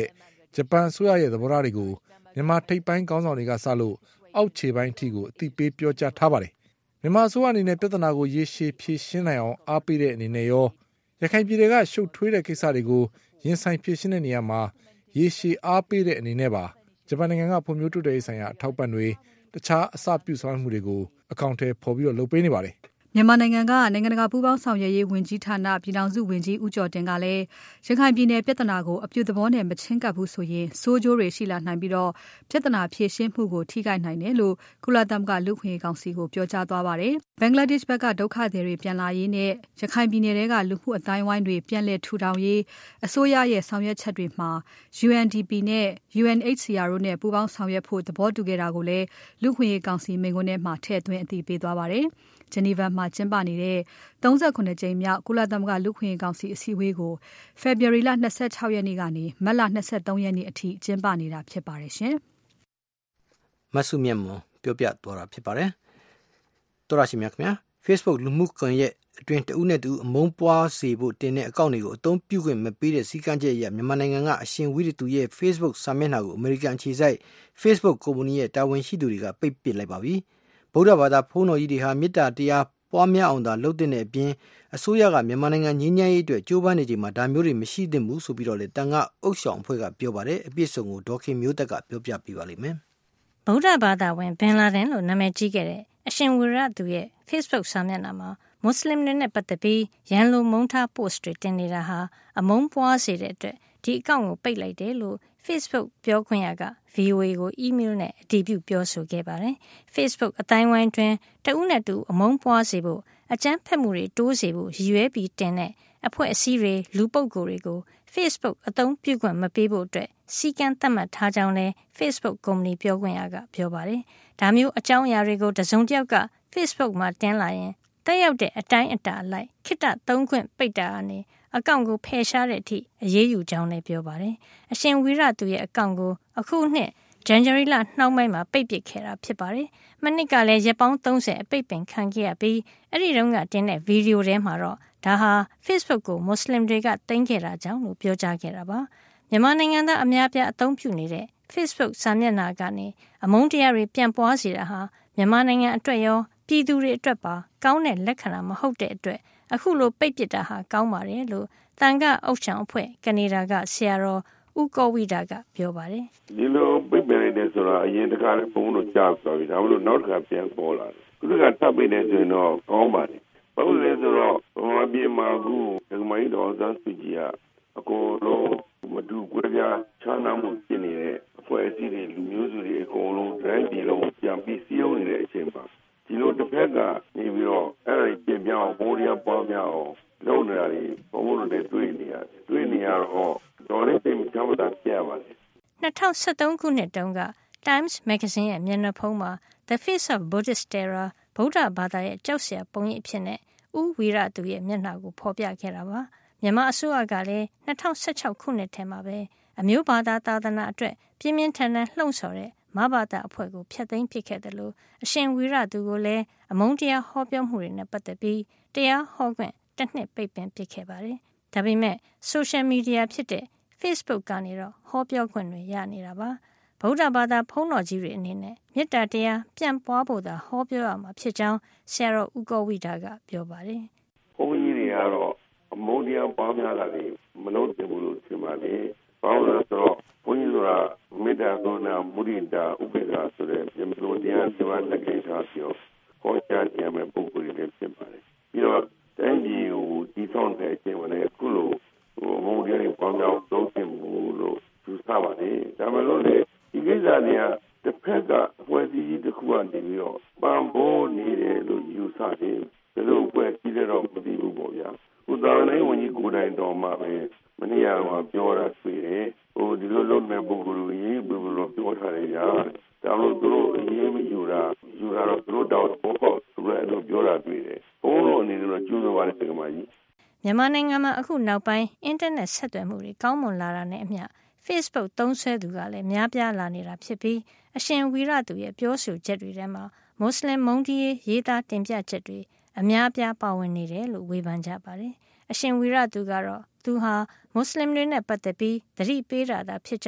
ဂျပန်အစိုးရရဲ့သဘောထားတွေကိုမြန်မာထိပ်ပိုင်းခေါင်းဆောင်တွေကစလို့အောက်ခြေပိုင်းအထိကိုအသိပေးပြောကြားထားပါတယ်မြန်မာအစိုးရအနေနဲ့ပြဿနာကိုရေရှည်ဖြေရှင်းနိုင်အောင်အားပေးတဲ့အနေနဲ့ရောရခိုင်ပြည်တွေကရှုပ်ထွေးတဲ့ကိစ္စတွေကိုရင်ဆိုင်ဖြေရှင်းတဲ့နေရာမှာရေရှည်အားပေးတဲ့အနေနဲ့ပါဂျပန်နိုင်ငံကဖွံ့ဖြိုးတိုးတက်ရေးဆိုင်ရာအထောက်ပံ့တွေတခြားအစပြုဆောင်ရွက်မှုတွေကိုအကောင့်ထဲပေါ်ပြီးတော့လုပ်ပေးနေပါတယ်မြန်မာနိုင်ငံကနိုင်ငံတကာပူးပေါင်းဆောင်ရွက်ရေးဝန်ကြီးဌာနပြည်ထောင်စုဝန်ကြီးဦးကျော်တင်ကလည်းရခိုင်ပြည်နယ်ပြဿနာကိုအပြုသဘောနဲ့မချင်းကပ်ဘူးဆိုရင်စိုးကျိုးတွေရှိလာနိုင်ပြီးတော့ပြဿနာဖြေရှင်းမှုကိုထိခိုက်နိုင်တယ်လို့ကုလသမဂ္ဂလူ့အခွင့်အရေးကောင်စီကိုပြောကြားသွားပါတယ်။ဘင်္ဂလားဒေ့ရှ်ဘက်ကဒုက္ခသည်တွေပြန်လာရေးနဲ့ရခိုင်ပြည်နယ်ကလူမှုအတိုင်းဝိုင်းတွေပြန်လည်ထူထောင်ရေးအစိုးရရဲ့ဆောင်ရွက်ချက်တွေမှာ U N D P နဲ့ U N H C R တို့နဲ့ပူးပေါင်းဆောင်ရွက်ဖို့သဘောတူခဲ့တာကိုလည်းလူ့အခွင့်အရေးကောင်စီမိန့်ခွန်းထဲမှာထည့်သွင်းအသိပေးသွားပါတယ်။ ဂျနီဗာမှာကျင်းပနေတဲ့သုံးဆယ့်ခုနှစ်ကြိမ်မြောက်ကုလသမဂ္ဂလူ့အခွင့်အရေးကောင်စီအစည်းအဝေးကိုဖေဖော်ဝါရီလ၂၆ရက်နေ့ကနေမတ်လ၂၃ရက်နေ့အထိကျင်းပနေတာဖြစ်ပါတယ်ရှင်။မဆုမြတ်မွန်ပြောပြသွားတာဖြစ်ပါတယ်။တော်ရရှိမြတ်ခင်ဗျာ Facebook လူမှုကွန်ရက်အတွင်းတဦးနဲ့တူအမုန်းပွားစေဖို့တင်တဲ့အကောင့်တွေကိုအသုံးပြုခွင့်မပေးတဲ့စည်းကမ်းချက်အရမြန်မာနိုင်ငံကအရှင်ဝိရသူရဲ့ Facebook စာမျက်နှာကိုအမေရိကန်အခြေစိုက် Facebook ကုမ္ပဏီရဲ့တာဝန်ရှိသူတွေကပိတ်ပစ်လိုက်ပါပြီ။ဗုဒ္ဓဘာသာဘုန်းတော်ကြီးတွေဟာမေတ္တာတရားပွားများအောင်သာလုပ်တဲ့အပြင်အစိုးရကမြန်မာနိုင်ငံငြိမ်းချမ်းရေးအတွက်ကြိုးပမ်းနေချိန်မှာဒါမျိုးတွေမရှိသင့်ဘူးဆိုပြီးတော့လေတန်ခါအုပ်ဆောင်အဖွဲ့ကပြောပါတယ်အပြည့်စုံကိုဒေါခင်မျိုးသက်ကပြောပြပေးပါလိမ့်မယ်ဗုဒ္ဓဘာသာဝင်ဘင်လာဒင်လို့နာမည်ကြီးခဲ့တဲ့အရှင်ဝီရသူရဲ့ Facebook စာမျက်နှာမှာမွတ်စလင်တွေနဲ့ပတ်သက်ပြီးရန်လိုမုန်းထား post တွေတင်နေတာဟာအမုန်းပွားစေတဲ့အတွက်ဒီအကောင့်ကိုပိတ်လိုက်တယ်လို့ Facebook ပြောခွင့်ရက V O A ကို email နဲ့အတည်ပြုပြောဆိုခဲ့ပါတယ်။ Facebook အတိုင်းဝိုင်းတွင်တဦးနဲ့တူအမုန်းပွားစေဖို့အကြမ်းဖက်မှုတွေတိုးစေဖို့ရည်ရွယ်ပြီးတင်တဲ့အဖွဲ့အစည်းတွေလူပုဂ္ဂိုလ်တွေကို Facebook အသုံးပြုခွင့်မပေးဖို့အတွက်စီကံသတ်မှတ်ထားကြောင်းလည်း Facebook ကုမ္ပဏီပြောခွင့်ရကပြောပါတယ်။ဒါမျိုးအကြောင်းအရာတွေကိုတစုံတစ်ယောက်က Facebook မှာတင်လာရင်တက်ရောက်တဲ့အတိုင်းအတာအလိုက်ခိတ္တသုံးခွင့်ပိတ်တာကနေအကောင့်ကိုဖယ်ရှားတဲ့အထိအရေးယူကြောင်းလည်းပြောပါတယ်။အရှင်ဝီရသူရဲ့အကောင့်ကိုအခုနှစ်ဇန်နဝါရီလနှောင်းပိုင်းမှာပိတ်ပစ်ခဲ့တာဖြစ်ပါတယ်။မနစ်ကလည်းရက်ပေါင်းသုံးဆယ်အပိတ်ပင်ခံခဲ့ရပြီးအဲ့ဒီတုန်းကတင်တဲ့ဗီဒီယိုထဲမှာတော့ဒါဟာ Facebook ကိုမွတ်စလင်တွေကတင်ခဲ့တာကြောင့်လို့ပြောကြားခဲ့တာပါ။မြန်မာနိုင်ငံသားအများပြားအသုံးပြုနေတဲ့ Facebook စာမျက်နှာကနေအမုန်းတရားတွေပြန်ပွားစေတာဟာမြန်မာနိုင်ငံအတွက်ရောပြည်သူတွေအတွက်ပါကောင်းတဲ့လက္ခဏာမဟုတ်တဲ့အတွက်အခုလိုပိတ်ပစ်တာဟာကောင်းပါတယ်လို့တန်ခါအုပ်ဆောင်အဖွဲ့ကနေဒါကဆရာတော်ဦးကောဝိဒကပြောပါတယ်ဒီလိုပိတ်ပင်နေတဲ့ဆိုတာအရင်တခါလည်းဘုံလို့ကြားဆိုပြီးဒါမှမဟုတ်နောက်တစ်ခါပြန်ပေါ်လာတယ်ခုကထပ်ပိတ်နေဆိုရင်တော့ကောင်းပါတယ်ဘာလို့လဲဆိုတော့ဘာပြေမှာကူဒီမိုင်းတော်စန်းစုကြည်ကအကိုလုံးမတူကြွယ်ပြချမ်းသာမှုဖြစ်နေတဲ့အဖွဲ့အစည်းတွေလူမျိုးစုတွေအကုန်လုံးတိုင်းပြည်လုံးပြန်ပြီးစီးရုံးနေတဲ့အချိန်မှာဒီလိုတစ်ဖက်ကနေပြီးတော့အဲ့ဒီပြင်ပြောင်းဘောရီယာပေါ်များအောင်လုပ်နေတာတွေဘုံဘုံတွေတွေ့နေရတယ်တွေ့နေရတော့တော်လေးပြင်ချမ်းသာပြရပါတယ်၂၀၁၃ခုနှစ်တုန်းက Times Magazine ရဲ့မျက်နှာဖုံးမှာ The Face of Buddhist Terror ဗုဒ္ဓဘာသာရဲ့ကြောက်စရာပုံရိပ်အဖြစ်နဲ့ဦးဝီရသူရဲ့မျက်နှာကိုဖော်ပြခဲ့တာပါမြန်မာအစိုးရကလည်း၂၀၁၆ခုနှစ်ထဲမှာပဲအမျိုးဘာသာသာသနာအတွက်ပြင်းပြင်းထန်ထန်လှုံ့ဆော်တဲ့မဘာသာအဖွဲ့ကိုဖျက်သိမ်းပစ်ခဲ့တယ်လို့အရှင်ဝီရသူကိုလည်းအမုန်းတရားဟောပြောမှုတွေနဲ့ပတ်သက်ပြီးတရားဟောခွင့်တစ်နှစ်ပိတ်ပင်ပစ်ခဲ့ပါတယ်။ဒါပေမဲ့ social media ဖြစ်တဲ့ Facebook ကနေတော့ဟောပြောခွင့်တွေရနေတာပါ။ဗုဒ္ဓဘာသာဘုန်းတော်ကြီးတွေအနေနဲ့မေတ္တာတရားပြန့်ပွားဖို့သာဟောပြောရမှာဖြစ်ကြောင်းဆရာတော်ဦးကောဝိဒကပြောပါတယ်။ဘုန်းကြီးတွေကတော့အမုန်းတရားပွားများတာတွေမလုပ်သင့်ဘူးလို့ထင်ပါတယ်။ဘာလို့လဲဆိုတော့ဘုန်းကြီးဆိုတာမေတ္တာကရုဏာမုဒိတာဥပေက္ခဆိုတဲ့မြတ်စွာဘုရားသဘာဝကိစ္စပြောဟောကြားခြင်းမဲ့ပုဂ္ဂိုလ်တွေဖြစ်ပါတယ်။ပြီးတော့တိုင်းပြည်ကိုတည်ဆောက်တဲ့အချိန်မှာလည်းအခုလိုအမုန်းတရားတွေပွားများလုပ်သင့်ဘူးလို့ယူဆပါတယ်။ဒါမှမဟုတ်လေဒီကိစ္စတွေကတစ်ဖက်ကအဖွဲ့အစည်းတစ်ခုကနေပြီးတော့ပံ့ပိုးနေတယ်လို့ယူဆတယ်။ဒါလို့အဖွဲ့ကြီးတဲ့တော့မသိဘူးပေါ့ဗျာ။ဥသာနိုင်ဝင်ကြီးကိုယ်တိုင်တော်မှာပဲမနေ့ကပြောတာတွေ့တယ်။ဟိုဒီလိုလုပ်မဲ့ပုဂ္ဂိုလ်ကြီးဘယ်လိုပြောထားလဲညာ။ဒါလို့သူတို့အရေးမယူတာယူတာတော့သူတို့တော့ဘောပေါ့သူတို့အဲ့လိုပြောတာတွေ့တယ်။ဘုန်းတော်အနေနဲ့တော့ကျိုးစွာပါတယ်ကမကြီး။မြန်မာနိုင်ငံမှာအခုနောက်ပိုင်းအင်တာနက်ဆက်သွယ်မှုတွေကောင်းမွန်လာတာနဲ့အမျှ Facebook သုံးစွဲသူကလည်းများပြားလာနေတာဖြစ်ပြီးအရှင်ဝီရသူရဲ့ပြောဆိုချက်တွေထဲမှာမွတ်စလင်မုန်းတီးရေးသားတင်ပြချက်တွေအများပြားပါဝင်နေတယ်လို့ဝေဖန်ကြပါတယ်။အရှင်ဝီရသူကတော့သူဟာမွတ်စလင်တွေနဲ့ပတ်သက်ပြီးသတိပေးတာသာဖြစ်ကြောင်း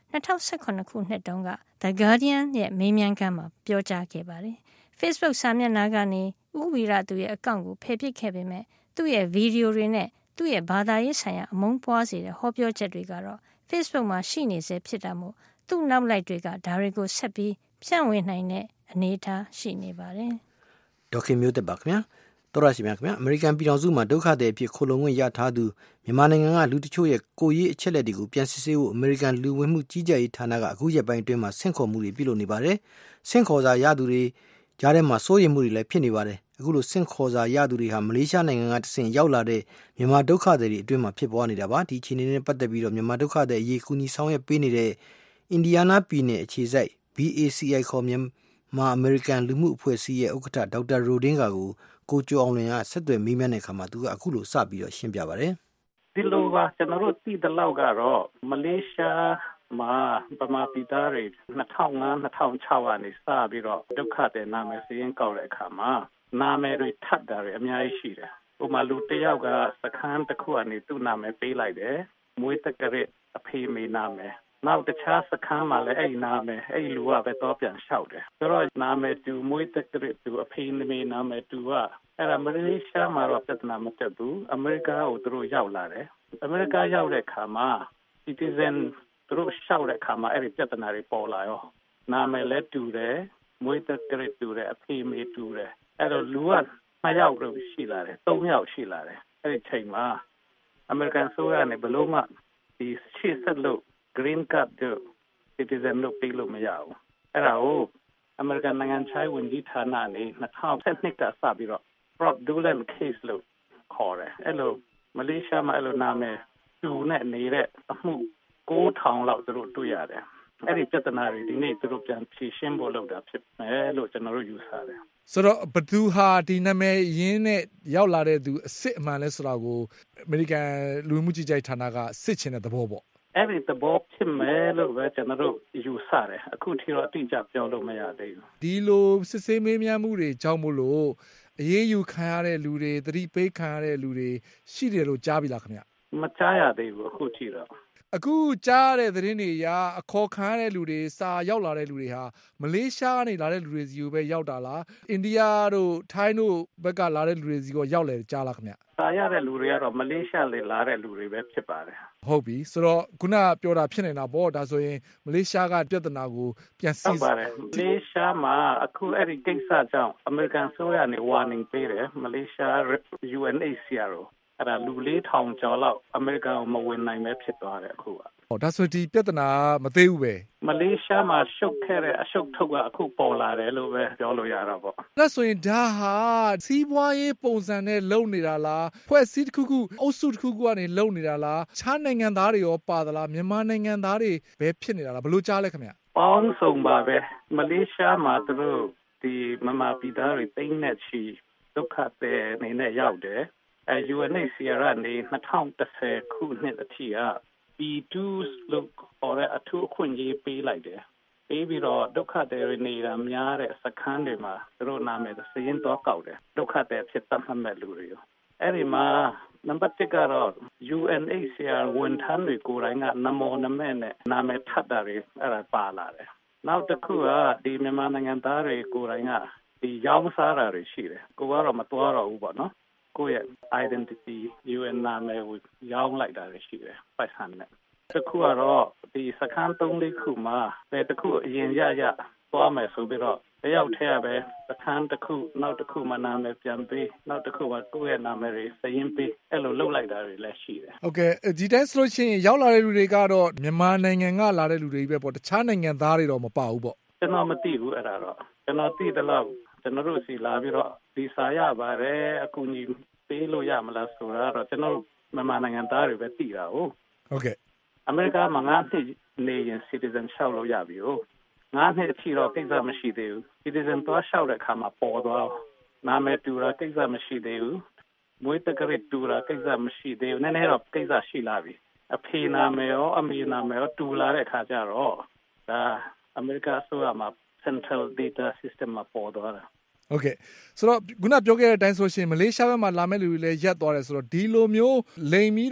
၂၀၁၇ ခုနှစ်တုန်းက The Guardian ရဲ့မေးမြန်းခန်းမှာပြောကြားခဲ့ပါတယ်။ Facebook စာမျက်နှာကနေဦးဝီရသူရဲ့အကောင့်ကိုဖယ်ပစ်ခဲ့ပေမဲ့သူ့ရဲ့ဗီဒီယိုတွေနဲ့သူ့ရဲ့ဘာသာရေးဆိုင်ရာအမုန်းပွားစေတဲ့ဟောပြောချက်တွေကတော့ Facebook မှာရှိနေစေဖြစ်တာမို့သူ့နောက်လိုက်တွေကဒါတွေကိုဆက်ပြီးဖြန့်ဝေနိုင်တဲ့အနေအထားရှိနေပါတယ်။ဒေါခင်မျိုးတက်ပါခင်ဗျာ။တော်ရရှိမြခင်ဗျာ။အမေရိကန်ပြည်ထောင်စုမှာဒုက္ခသည်အဖြစ်ခိုလှုံခွင့်ရထားသူမြန်မာနိုင်ငံကလူတချို့ရဲ့ကိုယ်ရေးအချက်လက်တွေကိုပြန်စစ်ဆေးဖို့အမေရိကန်လူဝင်မှုကြီးကြပ်ရေးဌာနကအခုရက်ပိုင်းအတွင်းမှာဆင့်ခေါ်မှုတွေပြုလုပ်နေပါတယ်။ဆင့်ခေါ်စာရသူတွေကြားထဲမှာစိုးရိမ်မှုတွေလည်းဖြစ်နေပါတယ်။အခုလိုဆင့်ခေါ်စာရသူတွေဟာမလေးရှားနိုင်ငံကတဆင့်ရောက်လာတဲ့မြန်မာဒုက္ခသည်တွေအတွင်းမှာဖြစ်ပွားနေတာပါ။ဒီအခြေအနေနဲ့ပတ်သက်ပြီးတော့မြန်မာဒုက္ခသည်အရေးကူညီဆောင်ရွက်ပေးနေတဲ့အင်ဒီယားနားပြည်နယ်အခြေစိုက် B A C I ခေါ်မြန်မာအမေရိကန်လူမှုအဖွဲ့အစည်းရဲ့ဥက္ကဋ္ဌဒေါက်တာရိုဒင်းကာကိုကိုကျော်အောင်လွင်ကဆက်သွယ်မေးမြန်းတဲ့အခါမှာသူကအခုလိုစပြီးတော့ရှင်းပြပါတယ်။ဒီလိုပါကျွန်တော်တို့သိတဲ့လောက်ကတော့မလေးရှားမှာဗမာပြည်သားတွေ၂၀၀၅ ၂၀၀၆ကနေစပြီးတော့ဒုက္ခတဲ့နာမည်စရင်းကောက်တဲ့အခါမှာနာမည်တွေထပ်တာတွေအများကြီးရှိတယ်။ဥပမာလူတစ်ယောက်ကစခန်းတစ်ခုကနေသူ့နာမည်ပေးလိုက်တယ်။မွေးတက္ကရာအဖေမေနာမည်နောက်တခြားစခန်းမှာလည်းအဲ့ဒီနာမည်အဲ့ဒီလူကပဲတော့ပြန်လျှောက်တယ်ဆိုတော့နာမည်တူမွေးတက္ကရာတူအဖေမေနာမည်တူကအဲ့ဒါမလေးရှားမှာတော့ပြဿနာမတက်ဘူးအမေရိကကိုသူတို့ရောက်လာတယ်အမေရိကရောက်တဲ့အခါမှာ citizen သူတို့လျှောက်တဲ့အခါမှာအဲ့ဒီပြဿနာတွေပေါ်လာရောနာမည်လည်းတူတယ်မွေးတက္ကရာတူတယ်အဖေမေတူတယ်အဲ့တော့လူကနှစ်ယောက်တော့ရှိလာတယ်သုံးယောက်ရှိလာတယ်အဲ့ဒီချိန်မှာအမေရိကန်ဆိုရနဲ့ဘလို့မှဒီရှေ့ဆက်လို့green card တို့ citizen တို့ပေးလို့မရဘူးအဲ့ဒါကိုအမေရိကန်နိုင်ငံခြားရေးဝန်ကြီးဌာနနေ၂၀၁၂ကစပြီးတော့ fraudulent case လို့ခေါ်တယ်အဲ့လိုမလေးရှားမှာအဲ့လိုနာမည်တူနဲ့နေတဲ့အမှု၉ထောင်လောက်သူတို့တွေ့ရတယ်အဲ့ဒီပြဿနာတွေဒီနေ့သူတို့ပြန်ဖြေရှင်းဖို့လုပ်တာဖြစ်မယ်လို့ကျွန်တော်တို့ယူဆတယ်ဆိုတော့ဘသူဟာဒီနာမည်ရင်းနဲ့ရောက်လာတဲ့သူအစ်စ်အမှန်လဲဆိုတာကိုအမေရိကန်လူမှုကြီးကြပ်ဌာနကစစ်ချင်တဲ့သဘောပေါ့အဲ့ဒီသဘောဖြစ်မယ်လို့ပဲကျွန်တော်တို့ယူဆတယ်အခုထိတော့အတိအကျပြောလို့မရသေးဘူးဒီလိုစစ်ဆေးမေးမြန်းမှုတွေကြောင့်မို့လို့အရေးယူခံရတဲ့လူတွေသတိပေးခံရတဲ့လူတွေရှိတယ်လို့ကြားပြီလားခင်ဗျမကြားရသေးဘူးအခုထိတော့အခုကြားတဲ့သတင်းတွေအရအခေါ်ခံရတဲ့လူတွေစာရောက်လာတဲ့လူတွေဟာမလေးရှားကနေလာတဲ့လူတွေစီကိုပဲရောက်တာလားအိန္ဒိယတို့ထိုင်းတို့ဘက်ကလာတဲ့လူတွေစီကိုရောက်လဲကြားလားခင်ဗျစာရတဲ့လူတွေကတော့မလေးရှားလေလာတဲ့လူတွေပဲဖြစ်ပါတယ်ဟုတ်ပြီဆိုတော့ခုနပြောတာဖြစ်နေတာပေါ့ဒါဆိုရင်မလေးရှားကပြဿနာကိုပြန်စီစစ်ပါတယ်မလေးရှားမှာအခုအဲ့ဒီကိစ္စကြောင့်အမေရိကန်ဆိုရနေ warning ပေးတယ်မလေးရှား U N H C R အဲ့ဒါလူလေးထောင်ကျော်လောက်အမေရိကန်ကိုမဝင်နိုင်ပဲဖြစ်သွားတယ်အခုကဟောဒါဆိုဒီပြဿနာမသေးဘူးပဲမလေးရှားမှာရှုပ်ခဲ့တဲ့အရှုပ်ထုတ်ကအခုပေါ်လာတယ်လို့ပဲပြောလို့ရတာပေါ့ဒါဆိုရင်ဒါဟာစီးပွားရေးပုံစံနဲ့လုပ်နေတာလားဖွဲ့စည်းတစ်ခုခုအုပ်စုတစ်ခုခုကနေလုပ်နေတာလားခြားနိုင်ငံသားတွေရောပါသလားမြန်မာနိုင်ငံသားတွေပဲဖြစ်နေတာလားဘယ်လိုကြားလဲခင်ဗျပေါင်းစုံပါပဲမလေးရှားမှာသူတို့ဒီမမပြည်သားတွေတိတ်နဲ့ချီဒုက္ခတဲ့နေနဲ့ရောက်တယ်အဲ U N H C R ကနေ၂၀၁၀ခုနှစ်အထိက B two လို့ခေါ်တဲ့အထူးအခွင့်အရေးပေးလိုက်တယ်ပေးပြီးတော့ဒုက္ခသည်တွေနေတာများတဲ့စခန်းတွေမှာသူတို့နာမည်စရင်းတော့ကောက်တယ်ဒုက္ခသည်ဖြစ်သတ်မှတ်မဲ့လူတွေအဲ့ဒီမှာနံပါတ်တစ်ကတော့ U N H C R ဝန်ထမ်းတွေကိုယ်တိုင်ကနမောနမဲနဲ့နာမည်ထပ်တာတွေအဲ့ဒါပါလာတယ်နောက်တစ်ခုကဒီမြန်မာနိုင်ငံသားတွေကိုယ်တိုင်ကဒီရောင်းစားတာတွေရှိတယ်ကိုကတော့မတော်တော့ဘူးပေါ့နော်ကိုယ့်ရဲ့ identity U N နာမည်ကိုရောင်းလိုက်တာရှိတယ်ပိုက်ဆံနဲ့တစ်ခုကတော့ဒီစခန်းသုံးလေးခုမှာပဲတစ်ခုအရင်ရရသွားမယ်ဆိုပြီးတော့တယောက်တည်းပဲစခန်းတစ်ခုနောက်တစ်ခုမှနာမည်ပြန်ပေးနောက်တစ်ခုမှကိုယ့်ရဲ့နာမည်တွေစရင်ပေးအဲ့လိုလုပ်လိုက်တာတွေလည်းရှိတယ်ဟုတ်ကဲ့ဒီတိုင်းဆိုလို့ရှိရင်ရောက်လာတဲ့လူတွေကတော့မြန်မာနိုင်ငံကလာတဲ့လူတွေပဲပေါ့တခြားနိုင်ငံသားတွေတော့မပါဘူးပေါ့ကျွန်တော်မသိဘူးအဲ့ဒါတော့ကျွန်တော်သိတယ်လို့ကျွန်တော်တို့စီလာပြီးတော့ဒီစာရပါတယ်အကူအညီပေးလို့ရမလားဆိုတာတော့ကျွန်တော်မြန်မာနိုင်ငံသားတွေပဲသိတာဟုတ်ဟုတ်ကဲ့အမေရိကမှာငါးနှစ်နေရင် citizen လျှောက်လို့ရပြီဟုတ်ငါးနှစ်အထိတော့ကိစ္စမရှိသေးဘူး citizen သွားလျှောက်တဲ့အခါမှာပေါ်သွားနာမည်တူတာကိစ္စမရှိသေးဘူးမွေးတက္ကရာတူတာကိစ္စမရှိသေးဘူးနည်းနည်းတော့ကိစ္စရှိလာပြီအဖေနာမည်ရောအမေနာမည်ရောတူလာတဲ့အခါကျတော့ဒါအမေရိကဆိုရမှာ central data system မှာပေါ်သွားတာဟုတ်ကဲ့ဆိုတော့ခုနပြောခဲ့တဲ့အတိုင်းဆိုရှင်မလေးရှားဘက်မှာလာမဲ့လူတွေလည်းရက်သွားတယ်ဆိုတော့ဒီလိုမျိုးလိမ်ပြီးတော့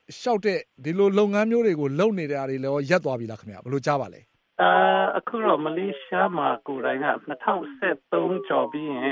ရှောက်တဲ့ဒီလိုလုပ်ငန်းမျိုးတွေကိုလုပ်နေတာတွေလည်းရပ်သွားပြီလားခင်ဗျာဘယ်လိုကြားပါလဲအာအခုတော့မလေးရှားမှာကိုယ်တိုင်က၂၀၁၃ကျော်ပြီးရင်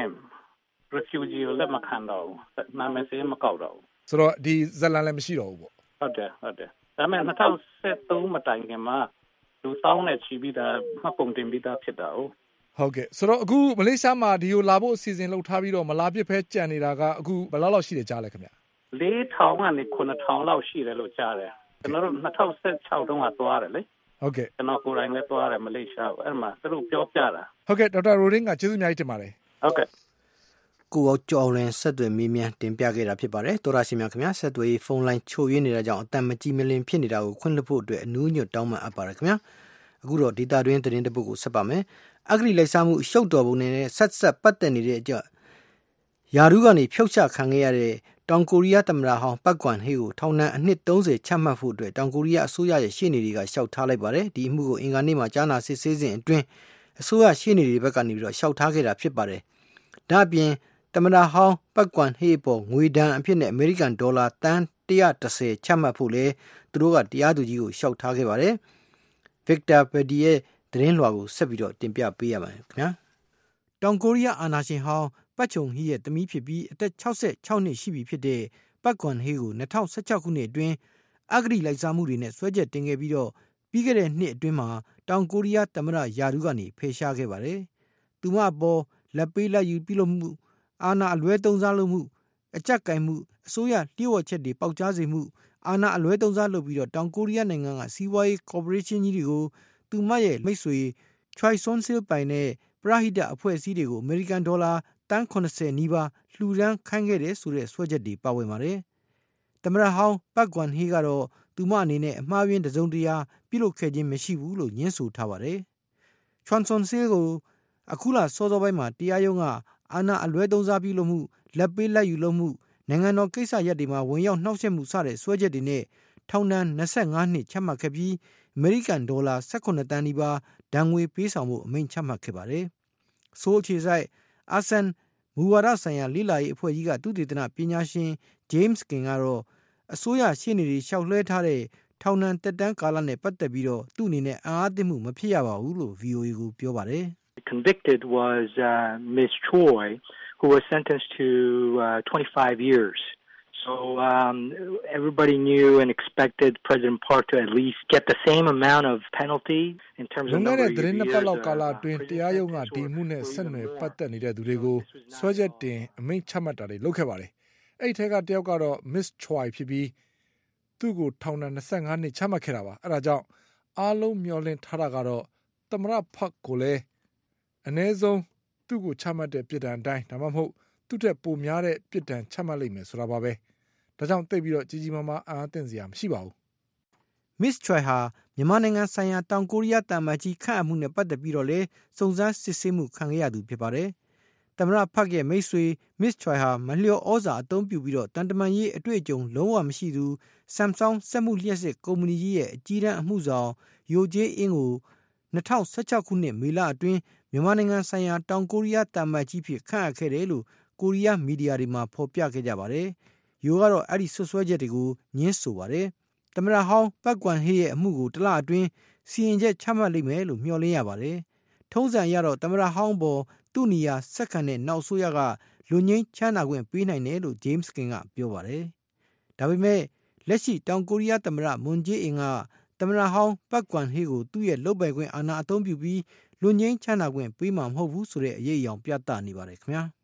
refugee ကိုလက်မခံတော့ဘူးနာမည်စင်းမကောက်တော့ဘူးဆိုတော့ဒီဇလန်လည်းမရှိတော့ဘူးပေါ့ဟုတ်တယ်ဟုတ်တယ်ဒါပေမဲ့၂၀၁၃မတိုင်ခင်မှာလူတောင်းနဲ့ချီပြီးသားမှတ်ပုံတင်ပြီးသားဖြစ်တာ哦ဟုတ်ကဲ့ဆိုတော့အခုမလေးရှားမှာဒီကိုလာဖို့အစီအစဉ်လုပ်ထားပြီးတော့မလာပြစ်ဖဲကြံနေတာကအခုဘယ်လောက်လောက်ရှိတယ်ကြားလဲခင်ဗျလေးထောင်ကနေခုနှစ်ထောင်လောက်ရှိတယ်လို့ကြားတယ်ကျွန်တော်တို့၂၀၁၆တုန်းကသွားတယ်လေဟုတ်ကဲ့ကျွန်တော်ကိုယ်တိုင်လည်းသွားတယ်မလေးရှားအဲ့မှာသူတို့ပြောပြတာဟုတ်ကဲ့ဒေါက်တာရိုဒင်းကကျေးဇူးအများကြီးတင်ပါတယ်ဟုတ်ကဲ့ကိုအောင်ကျော်ရင်ဆက်သွယ်မေးမြန်းတင်ပြခဲ့တာဖြစ်ပါတယ်တော်ရရှိမြခင်ဗျာဆက်သွယ်ဖုန်းလိုင်းချို့ရင်းနေတာကြောင့်အတန်မကြီးမလင်ဖြစ်နေတာကိုခွင့်လွှတ်ဖို့အတွက်အနူးညွတ်တောင်းပန်အပ်ပါတယ်ခင်ဗျာအခုတော့ဒေတာတွင်းသတင်းတစ်ပုဒ်ကိုဆက်ပါမယ်အဂရိလိုက်စားမှုရှုပ်တော်ပုံနဲ့ဆက်ဆက်ပတ်သက်နေတဲ့အကြောင်းယာရုကနေဖြုတ်ချခံခဲ့ရတဲ့တောင်ကိုရီးယားသမ္မတဟောင်းပတ်ကွမ်ဟေးကိုထောင်ဒဏ်အနှစ်၃၀ချမှတ်ဖို့အတွက်တောင်ကိုရီးယားအစိုးရရဲ့ရှေ့နေတွေကရှောက်ထားလိုက်ပါတယ်ဒီအမှုကိုအင်္ဂါနေ့မှာကြားနာစစ်ဆေးစဉ်အတွင်းအစိုးရရှေ့နေတွေဘက်ကနေပြီးတော့ရှောက်ထားခဲ့တာဖြစ်ပါတယ်ဒါအပြင်သမ္မတဟောင်းပတ်ကွမ်ဟေးပေါ်ငွေဒဏ်အဖြစ်နဲ့အမေရိကန်ဒေါ်လာတန်၁၁၀ချမှတ်ဖို့လဲသူတို့ကတရားသူကြီးကိုရှောက်ထားခဲ့ပါတယ်ဗစ်တာပဒီရဲ့သတင်းလွှာကိုဆက်ပြီးတော့တင်ပြပေးရပါမယ်ခင်ဗျာတောင်ကိုရီးယားအာဏာရှင်ဟောင်းပတ်ချုံဟီရဲ့သမီးဖြစ်ပြီးအသက်၆၆နှစ်ရှိပြီဖြစ်တဲ့ပတ်ကွမ်ဟေးကို၂၀၁၆ခုနှစ်အတွင်းအဂရိလိုက်စားမှုတွေနဲ့ဆွဲချက်တင်ခဲ့ပြီးတော့ပြီးခဲ့တဲ့နှစ်အတွင်းမှာတောင်ကိုရီးယားသမ္မတယာရုကနေဖယ်ရှားခဲ့ပါတယ်သူမအပေါ်လက်ပေးလက်ယူပြုလုပ်မှုအာဏာအလွဲသုံးစားလုပ်မှုအကြက်ကင်မှုအစိုးရလျှို့ဝှက်ချက်တွေပေါက်ကြားစေမှုအာဏာအလွဲသုံးစားလုပ်ပြီးတော့တောင်ကိုရီးယားနိုင်ငံကစီးပွားရေးကော်ပိုရေးရှင်းကြီးတွေကိုသူမရဲ့မိတ်ဆွေ Choi Son-sil ပိုင်တဲ့ပရဟိတအဖွဲ့အစည်းတွေကိုအမေရိကန်ဒေါ်လာတန်၇၀နီးပါးလှူဒန်းခိုင်းခဲ့တယ်ဆိုတဲ့ဆွဲချက်တွေပါဝင်ပါတယ်။သမ္မတဟောင်းပတ်ကွမ်ဟေးကတော့သူမအနေနဲ့အမှားယွင်းတစုံတရာပြုလုပ်ခဲ့ခြင်းမရှိဘူးလို့ညင်းဆိုထားပါတယ်။ Choi Son-sil ကိုအခုလစောစောပိုင်းမှာတရားရုံးကအာဏာအလွဲသုံးစားပြုလုပ်မှုလက်ပေးလက်ယူလုပ်မှုနိုင်ငံတော်ကိစ္စရပ်တွေမှာဝင်ရောက်နှောက်ယှက်မှုစတဲ့ဆွဲချက်တွေနဲ့ထောင်ဒဏ်၂၅နှစ်ချမှတ်ခဲ့ပြီးအမေရိကန်ဒေါ်လာ၁၈တန်းနီးပါးဒဏ်ငွေပေးဆောင်မှုအမိန့်ချမှတ်ခဲ့ပါတယ်။ဆိုးအခြေဆိုင်အာဆန်မူဝါဒဆိုင်ရာလိလာရေးအဖွဲ့ကြီးကသုတေသနပညာရှင် James King ကတော့အစိုးရရှေ့နေတွေရှောက်လွှဲထားတဲ့ထောင်ဒဏ်တက်တန်းကာလနဲ့ပတ်သက်ပြီးတော့သူ့အနေနဲ့အားအသင့်မှုမဖြစ်ရပါဘူးလို့ V O A ကိုပြောပါတယ်။ Convicted was uh, Miz Choi, who was sentenced to uh, twenty-five years. So um, everybody knew and expected President Park to at least get the same amount of penalty in terms of number of years. သတင်းနှစ်ပတ်လောက်ကာလအတွင်းတရားရုံးကဒီမှုနဲ့ဆက်နွယ်ပတ်သက်နေတဲ့သူတွေကိုဆွဲချက်တင်အမိန့်ချမှတ်တာတွေလုပ်ခဲ့ပါတယ်။အဲ့ဒီထက်ကတယောက်ကတော့ Miss Choi ဖြစ်ပြီးသူ့ကိုထောင်ဒဏ်၂၅နှစ်ချမှတ်ခဲ့တာပါ။အဲဒါကြောင့်အားလုံးမျှော်လင့်ထားတာကတော့သမ္မတဖတ်ကိုလည်းအနည်းဆုံးသူ့ကိုချမှတ်တဲ့ပြည်ဒဏ်အတိုင်းဒါမှမဟုတ်သူ့ထက်ပိုများတဲ့ပြည်ဒဏ်ချမှတ်လိမ့်မယ်ဆိုတာပါပဲ။ဒါကြောင့်သိပြီးတော့ကြီးကြီးမားမားအားအသင့်စရာမရှိပါဘူး။ Miss Choi ဟာမြန်မာနိုင်ငံဆိုင်ရာတောင်ကိုရီးယားတမန်ကြီးခန့်အပ်မှုနဲ့ပတ်သက်ပြီးတော့လည်းစုံစမ်းစစ်ဆေးမှုခံခဲ့ရသူဖြစ်ပါတယ်။သမ္မတဖတ်ရဲ့မိတ်ဆွေ Miss Choi ဟာမလျော်ဩဇာအသုံးပြုပြီးတော့တန်တမန်ရေးအတွေ့အကြုံလုံးဝမရှိသူ Samsung စက်မှုလျှက်စစ်ကုမ္ပဏီကြီးရဲ့အကြီးတန်းအမှုဆောင်ယိုဂျေးအင်းကို၂၀၁၆ခုနှစ်မေလအတွင်းမြန်မာနိုင်ငံဆိုင်ရာတောင်ကိုရီးယားတမန်ကြီးဖြစ်ခန့်အပ်ခဲ့တယ်လို့ကိုရီးယားမီဒီယာတွေမှာဖော်ပြခဲ့ကြပါတယ်။ယိုကတော့အဲ့ဒီဆွဆွဲချက်တွေကိုညှင်းဆိုပါတယ်။သမ္မတဟောင်းပတ်ကွမ်ဟေးရဲ့အမှုကိုတလအတွင်းစီရင်ချက်ချမှတ်လိမ့်မယ်လို့မျှော်လင့်ရပါတယ်။ထုံးစံရတော့သမ္မတဟောင်းပေါ်သူ့နေရာဆက်ခံတဲ့နောက်ဆိုရကလူငင်းချမ်းသာခွင့်ပေးနိုင်တယ်လို့ James King ကပြောပါတယ်။ဒါပေမဲ့လက်ရှိတောင်ကိုရီးယားသမ္မတမွန်ဂျေးအင်ကသမ္မတဟောင်းပတ်ကွမ်ဟေးကိုသူ့ရဲ့လုပ်ပိုင်ခွင့်အာဏာအသုံးပြုပြီးလူငင်းချမ်းသာခွင့်ပေးမှာမဟုတ်ဘူးဆိုတဲ့အရေးအယောင်ပြသနေပါတယ်ခင်ဗျာ။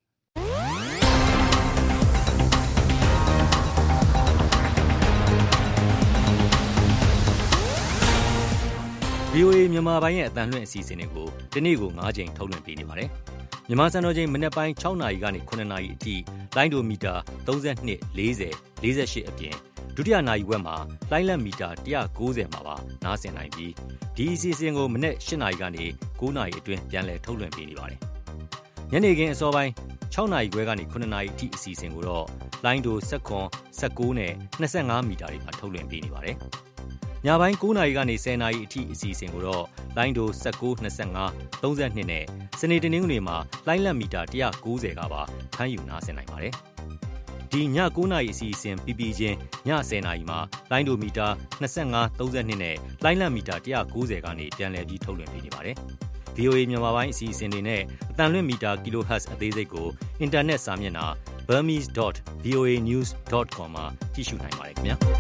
V O A မြန်မာပိုင်းရဲ့အသံလွှင့်အစီအစဉ်တွေကိုဒီနေ့ကို၅ချိန်ထုတ်လွှင့်ပေးနေပါတယ်။မြန်မာစံတော်ချိန်မနက်ပိုင်း၆နာရီကနေ၇နာရီအထိလိုင်းဒိုမီတာ၃၂ ၄၀ ၄၈အပြင်ဒုတိယနာရီဝက်မှာလိုင်းလက်မီတာ၁၉၀မှာပါနားဆင်နိုင်ပြီးဒီအစီအစဉ်ကိုမနက်၈နာရီကနေ၉နာရီအတွင်းပြန်လည်ထုတ်လွှင့်ပေးနေပါတယ်။ညနေခင်းအစောပိုင်း၆နာရီခွဲကနေ၇နာရီအထိအစီအစဉ်ကိုတော့လိုင်းဒို၁၇ ၁၉နဲ့၂၅မီတာတွေမှာထုတ်လွှင့်ပေးနေပါတယ်။ညပိုင်း၉နာရီကနေ၁၀နာရီအထိအစီအစဉ်ကိုတော့လိုင်းဒို၁၉ ၂၅ ၃၂နဲ့စနေတနင်္ဂနွေမှာလိုင်းလက်မီတာ၁၉၀ကပါဖမ်းယူနားဆင်နိုင်ပါတယ်။ဒီည9နာရီအစီအစဉ်ပြီးပြီးချင်းည10နာရီမှာလိုင်းဒိုမီတာ25 32နဲ့လိုင်းလံမီတာone ninetyကနေပြန်လည်ပြီးထုတ်လွှင့်ပေးနေပါတယ်။ V O A မြန်မာပိုင်းအစီအစဉ်တွေနဲ့အတန်လွင့်မီတာ kilohertz အသေးစိတ်ကိုအင်တာနက်စာမျက်နှာ burmese dot voa news dot com မှာကြည့်ရှုနိုင်ပါတယ်ခင်ဗျာ။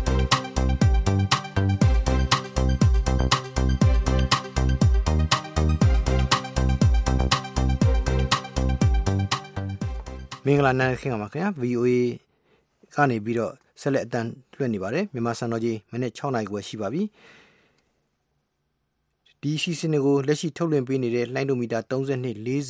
မင်္ဂလာနံနက်ခင်းပါခင်ဗျာ V O A ကနေပြီးတော့ဆက်လက်အတန်လွှင့်နေပါတယ်မြန်မာစံတော်ချိန်မိနစ်6နာရီခွဲရှိပါပြီဒီစီစဉ်ကိုလက်ရှိထုတ်လွှင့်ပေးနေတဲ့လှိုင်းဒိုမီတာ32 40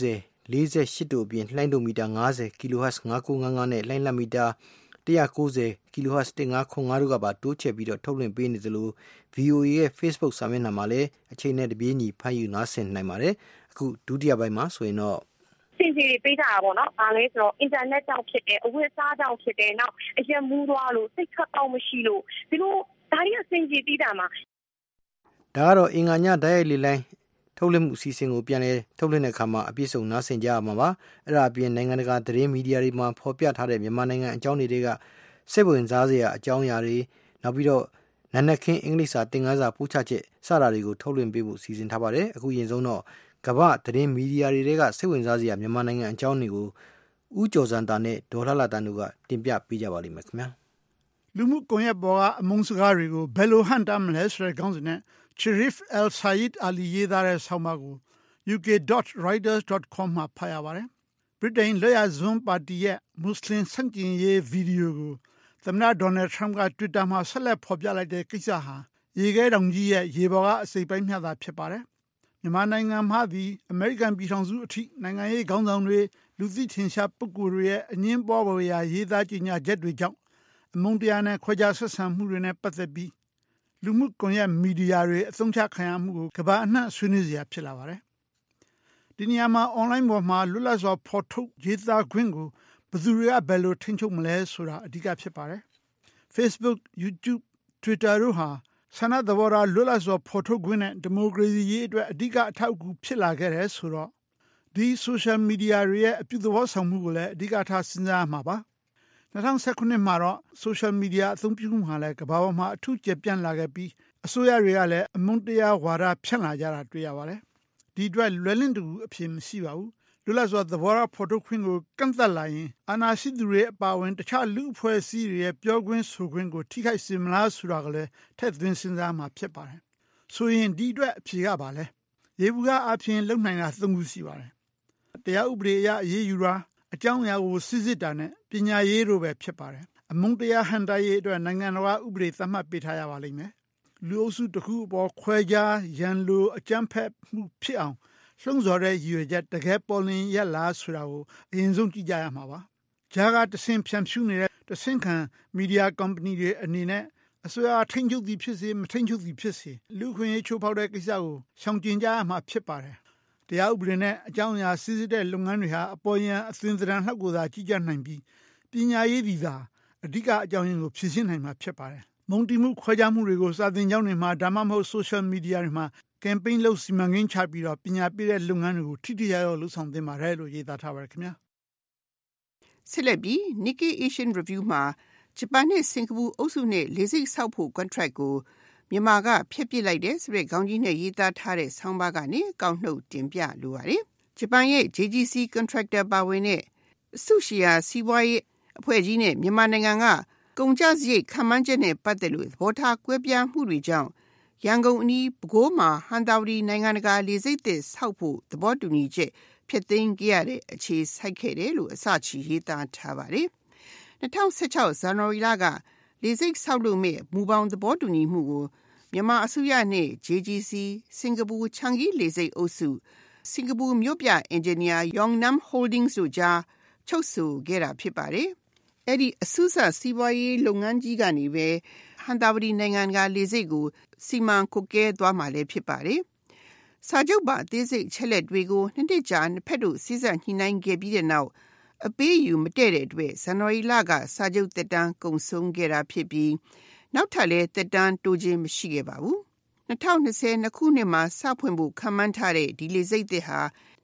48တို့အပြင်လှိုင်းဒိုမီတာ50 kilohertz 5955နဲ့လှိုင်းလမီတာone ninety kilohertz fifteen hundredတို့ကပါတိုးချဲ့ပြီးတော့ထုတ်လွှင့်ပေးနေသလို V O A ရဲ့ Facebook စာမျက်နှာမှာလည်းအချိန်နဲ့တပြေးညီဖတ်ယူနားဆင်နိုင်ပါတယ်အခုဒုတိယပိုင်းမှာဆိုရင်တော့စင်စီပေးကြတာပေါ့နော်။ဒါလဲဆိုတော့ internet ကြောင့်ဖြစ်တယ်အဝတ်အစားကြောင့်ဖြစ်တယ်နောက်အရင်မူးသွားလို့စိတ်ထွက်ပေါက်မရှိလို့ဒီလိုဒါရီအစင်ကြီးပြီးတာမှာဒါကတော့အင်္ဂါညဓာတ်ရိုက်လေလိုင်းထုတ်လွှင့်မှုအစီအစဉ်ကိုပြန်လည်ထုတ်လွှင့်တဲ့အခါမှာအပြည့်စုံနားဆင်ကြရမှာပါအဲ့ဒါအပြင်နိုင်ငံတကာသတင်းမီဒီယာတွေမှာဖော်ပြထားတဲ့မြန်မာနိုင်ငံအကြောင်းတွေကစိတ်ဝင်စားစရာအကြောင်းအရာတွေနောက်ပြီးတော့နနက်ခင်းအင်္ဂလိပ်စာသင်ခန်းစာပို့ချချက်စတာတွေကိုထုတ်လွှင့်ပေးဖို့စီစဉ်ထားပါတယ်အခုရင်ဆုံးတော့ကမ္ဘာသတင်းမီဒီယာတွေကစိတ်ဝင်စားစရာမြန်မာနိုင်ငံအကြောင်းတွေကိုဦးကျော်စံတာနဲ့ဒေါ်လှလှတန်းတို့ကတင်ပြပေးကြပါလိမ့်မယ်ခင်ဗျာလူမှုကွန်ရက်ပေါ်ကအမုန်းစကားတွေကိုဘယ်လိုဟန်တာမလဲဆိုတဲ့ခေါင်းစဉ်နဲ့ Sharif El Sayed Ali ရေးသားတဲ့ဆောင်းပါးကို u k dot writers dot com မှာဖတ်ရပါတယ်ဗြိတိန်လက်ယာစွန်းပါတီရဲ့မွတ်စလင်ဆန့်ကျင်ရေးဗီဒီယိုကိုသမ္မတဒေါ်နယ်ထရမ့်က Twitter မှာဆက်လက်ဖော်ပြလိုက်တဲ့ကိစ္စဟာရေခဲတောင်ကြီးရဲ့ရေပေါ်ကအစိပ်ပိုင်းမျှသာဖြစ်ပါတယ်မြန်မာနိုင်ငံမှာဒီအမေရိကန်ပြည်ထောင်စုအထိနိုင်ငံရေးခေါင်းဆောင်တွေလူသိထင်ရှားပုဂ္ဂိုလ်တွေရဲ့အငင်းပွားပေါ်ရာရေးသားကြေညာချက်တွေကြောင့်အမုန်းတရားနဲ့ခွဲခြားဆက်ဆံမှုတွေနဲ့ပတ်သက်ပြီးလူမှုကွန်ရက်မီဒီယာတွေအသုံးချခံရမှုကိုကမ္ဘာအနှံ့ဆွေးနွေးစရာဖြစ်လာပါတယ်ဒီနေရာမှာ online ပေါ်မှာလွတ်လပ်စွာဖော်ထုတ်ရေးသားခွင့်ကိုဘယ်သူတွေကဘယ်လိုထိန်းချုပ်မလဲဆိုတာအဓိကဖြစ်ပါတယ် Facebook, YouTube, Twitter တို့ဟာဆန္ဒသဘောထားလွတ်လပ်စွာဖော်ထုတ်ခွင့်နဲ့ဒီမိုကရေစီရေးအတွက်အဓိကအထောက်အကူဖြစ်လာခဲ့တယ်ဆိုတော့ဒီ social media တွေရဲ့အပြုသဘောဆောင်မှုကိုလည်းအဓိကထားစဉ်းစားရမှာပါtwenty nineteenမှာတော့ social media အသုံးပြုမှုဟာလည်းကမ္ဘာပေါ်မှာအထူးကျယ်ပြန့်လာခဲ့ပြီးအစိုးရတွေကလည်းအမုန်းတရားဝါဒဖြန့်လာကြတာတွေ့ရပါတယ်ဒီအတွက်လွယ်လင့်တူအဖြစ်မရှိပါဘူးလွတ်လပ်စွာသဘောထားဖော်ထုတ်ခွင့်ကိုကန့်သတ်လာရင်အာဏာရှိသူတွေအပါအဝင်တခြားလူအဖွဲ့အစည်းတွေရဲ့ပြောခွင့်ဆိုခွင့်ကိုထိခိုက်စေမလားဆိုတာကလည်းထည့်သွင်းစဉ်းစားမှာဖြစ်ပါတယ်ဆိုရင်ဒီအတွက်အဖြေကပါလဲရေဘူးကအဖြစ်လုံနိုင်တာသုံးခုရှိပါတယ်တရားဥပဒေအရအရေးယူတာအကြောင်းအရာကိုစစ်စစ်တာနဲ့ပညာရေးတို့ပဲဖြစ်ပါတယ်အမုန်းတရားဟန်တာရေးအတွက်နိုင်ငံတော်ကဥပဒေသတ်မှတ်ပေးထားရပါလိမ့်မယ်လူအုပ်စုတစ်ခုအပေါ်ခွဲခြားရန်လိုအကြမ်းဖက်မှုဖြစ်အောင်လှုံ့ဆော်တဲ့ရည်ရွယ်ချက်တကယ်ပေါ်လင်းရလားဆိုတာကိုအရင်ဆုံးကြည့်ကြရမှာပါဂျာကတဆင်ဖြန့်ဖြူးနေတဲ့တဆင်ခံမီဒီယာကုမ္ပဏီတွေအနေနဲ့အစိုးရထိန်းချုပ်သည်ဖြစ်စေမထိန်းချုပ်သည်ဖြစ်စေလူခွင့်ရေးချိုးဖောက်တဲ့ကိစ္စကိုရှောင်ကျဉ်ကြရမှာဖြစ်ပါတယ်တရားဥပဒေနဲ့အကြောင်းအရာစစ်စစ်တဲ့လုပ်ငန်းတွေဟာအပေါ်ယံအသွင်သဏ္ဍာန်လှောက်ကိုသာကြီးကြနိုင်ပြီးပညာရေးသည်သာအဓိကအကြောင်းရင်းကိုဖြည့်ရှင်းနိုင်မှာဖြစ်ပါတယ်မုံတီမှုခွဲခြားမှုတွေကိုစာသင်ကျောင်းတွေမှာဒါမှမဟုတ် social media တွေမှာ campaign လုပ်စီမံကိန်းချပြီးတော့ပညာပေးတဲ့လုပ်ငန်းတွေကိုထိထိရောက်ရောက်လုပ်ဆောင်သင့်ပါတယ်လို့ရေးသားထားပါတယ်ခင်ဗျာဆက်လက်ပြီး Nikkei Asian Review မှာဂျပန်နဲ့စင်ကာပူအုပ်စုနဲ့လေဆိပ်ဆောက်ဖို့ contract ကိုမြန်မာကဖျက်ပစ်လိုက်တဲ့ဆိုတဲ့ခေါင်းကြီးနဲ့ရေးသားထားတဲ့ဆောင်းပါးကနေကောက်နှုတ်တင်ပြလိုပါတယ်ဂျပန်ရဲ့ J G C contractor ပါဝင်တဲ့အစုရှီယာစီးပွားရေးအဖွဲ့ကြီးနဲ့မြန်မာနိုင်ငံကကုန်ကျစရိတ်ခံမှန်းချက်နဲ့ပတ်သက်လို့သဘောထားကွဲပြားမှုတွေကြောင့်ရန်ကုန်အနီးပဲခူးမှာဟန်တာဝတီနိုင်ငံတကာလေဆိပ်သစ်ဆောက်ဖို့သဘောတူညီချက်ဖြစ်သိမ်းခဲ့ရတဲ့အခြေစိုက်ခဲ့တယ်လို့အစချီရေးသားထားပါတယ်twenty sixteenဇန်နဝါရီလကလေဆိပ်ဆောက်လုပ်မဲ့မူပေါင်းသဘောတူညီမှုကိုမြန်မာအစိုးရနဲ့ J G C စင်ကာပူချန်ဂီလေဆိပ်အုပ်စုစင်ကာပူမြို့ပြအင်ဂျင်နီယာ Yongnam Holdings တို့ကြားချုပ်ဆိုခဲ့တာဖြစ်ပါတယ်။အဲ့ဒီအစုစစီးပွားရေးလုပ်ငန်းကြီးကနေပဲဟန်တာဝတီနိုင်ငံကလေဆိပ်ကိုစီမံကွပ်ကဲသွားမှာလည်းဖြစ်ပါတယ်။စာချုပ်ပါအသေးစိတ်ချက်လက်တွေကိုနှစ်နှစ်ကြာနှစ်ဖက်တို့စီးစပ်ညှိနှိုင်းခဲ့ပြီးတဲ့နောက်အပေးယူမတည့်တဲ့အတွက်ဇန်နဝါရီလကစာချုပ်သက်တမ်းကုန်ဆုံးခဲ့တာဖြစ်ပြီးနောက်ထပ်လည်းသက်တမ်းတိုးခြင်းမရှိခဲ့ပါဘူး။twenty twentyခုနှစ်မှာစဖွင့်ဖို့ခန့်မှန်းထားတဲ့ဒီလေဆိပ်သစ်ဟာ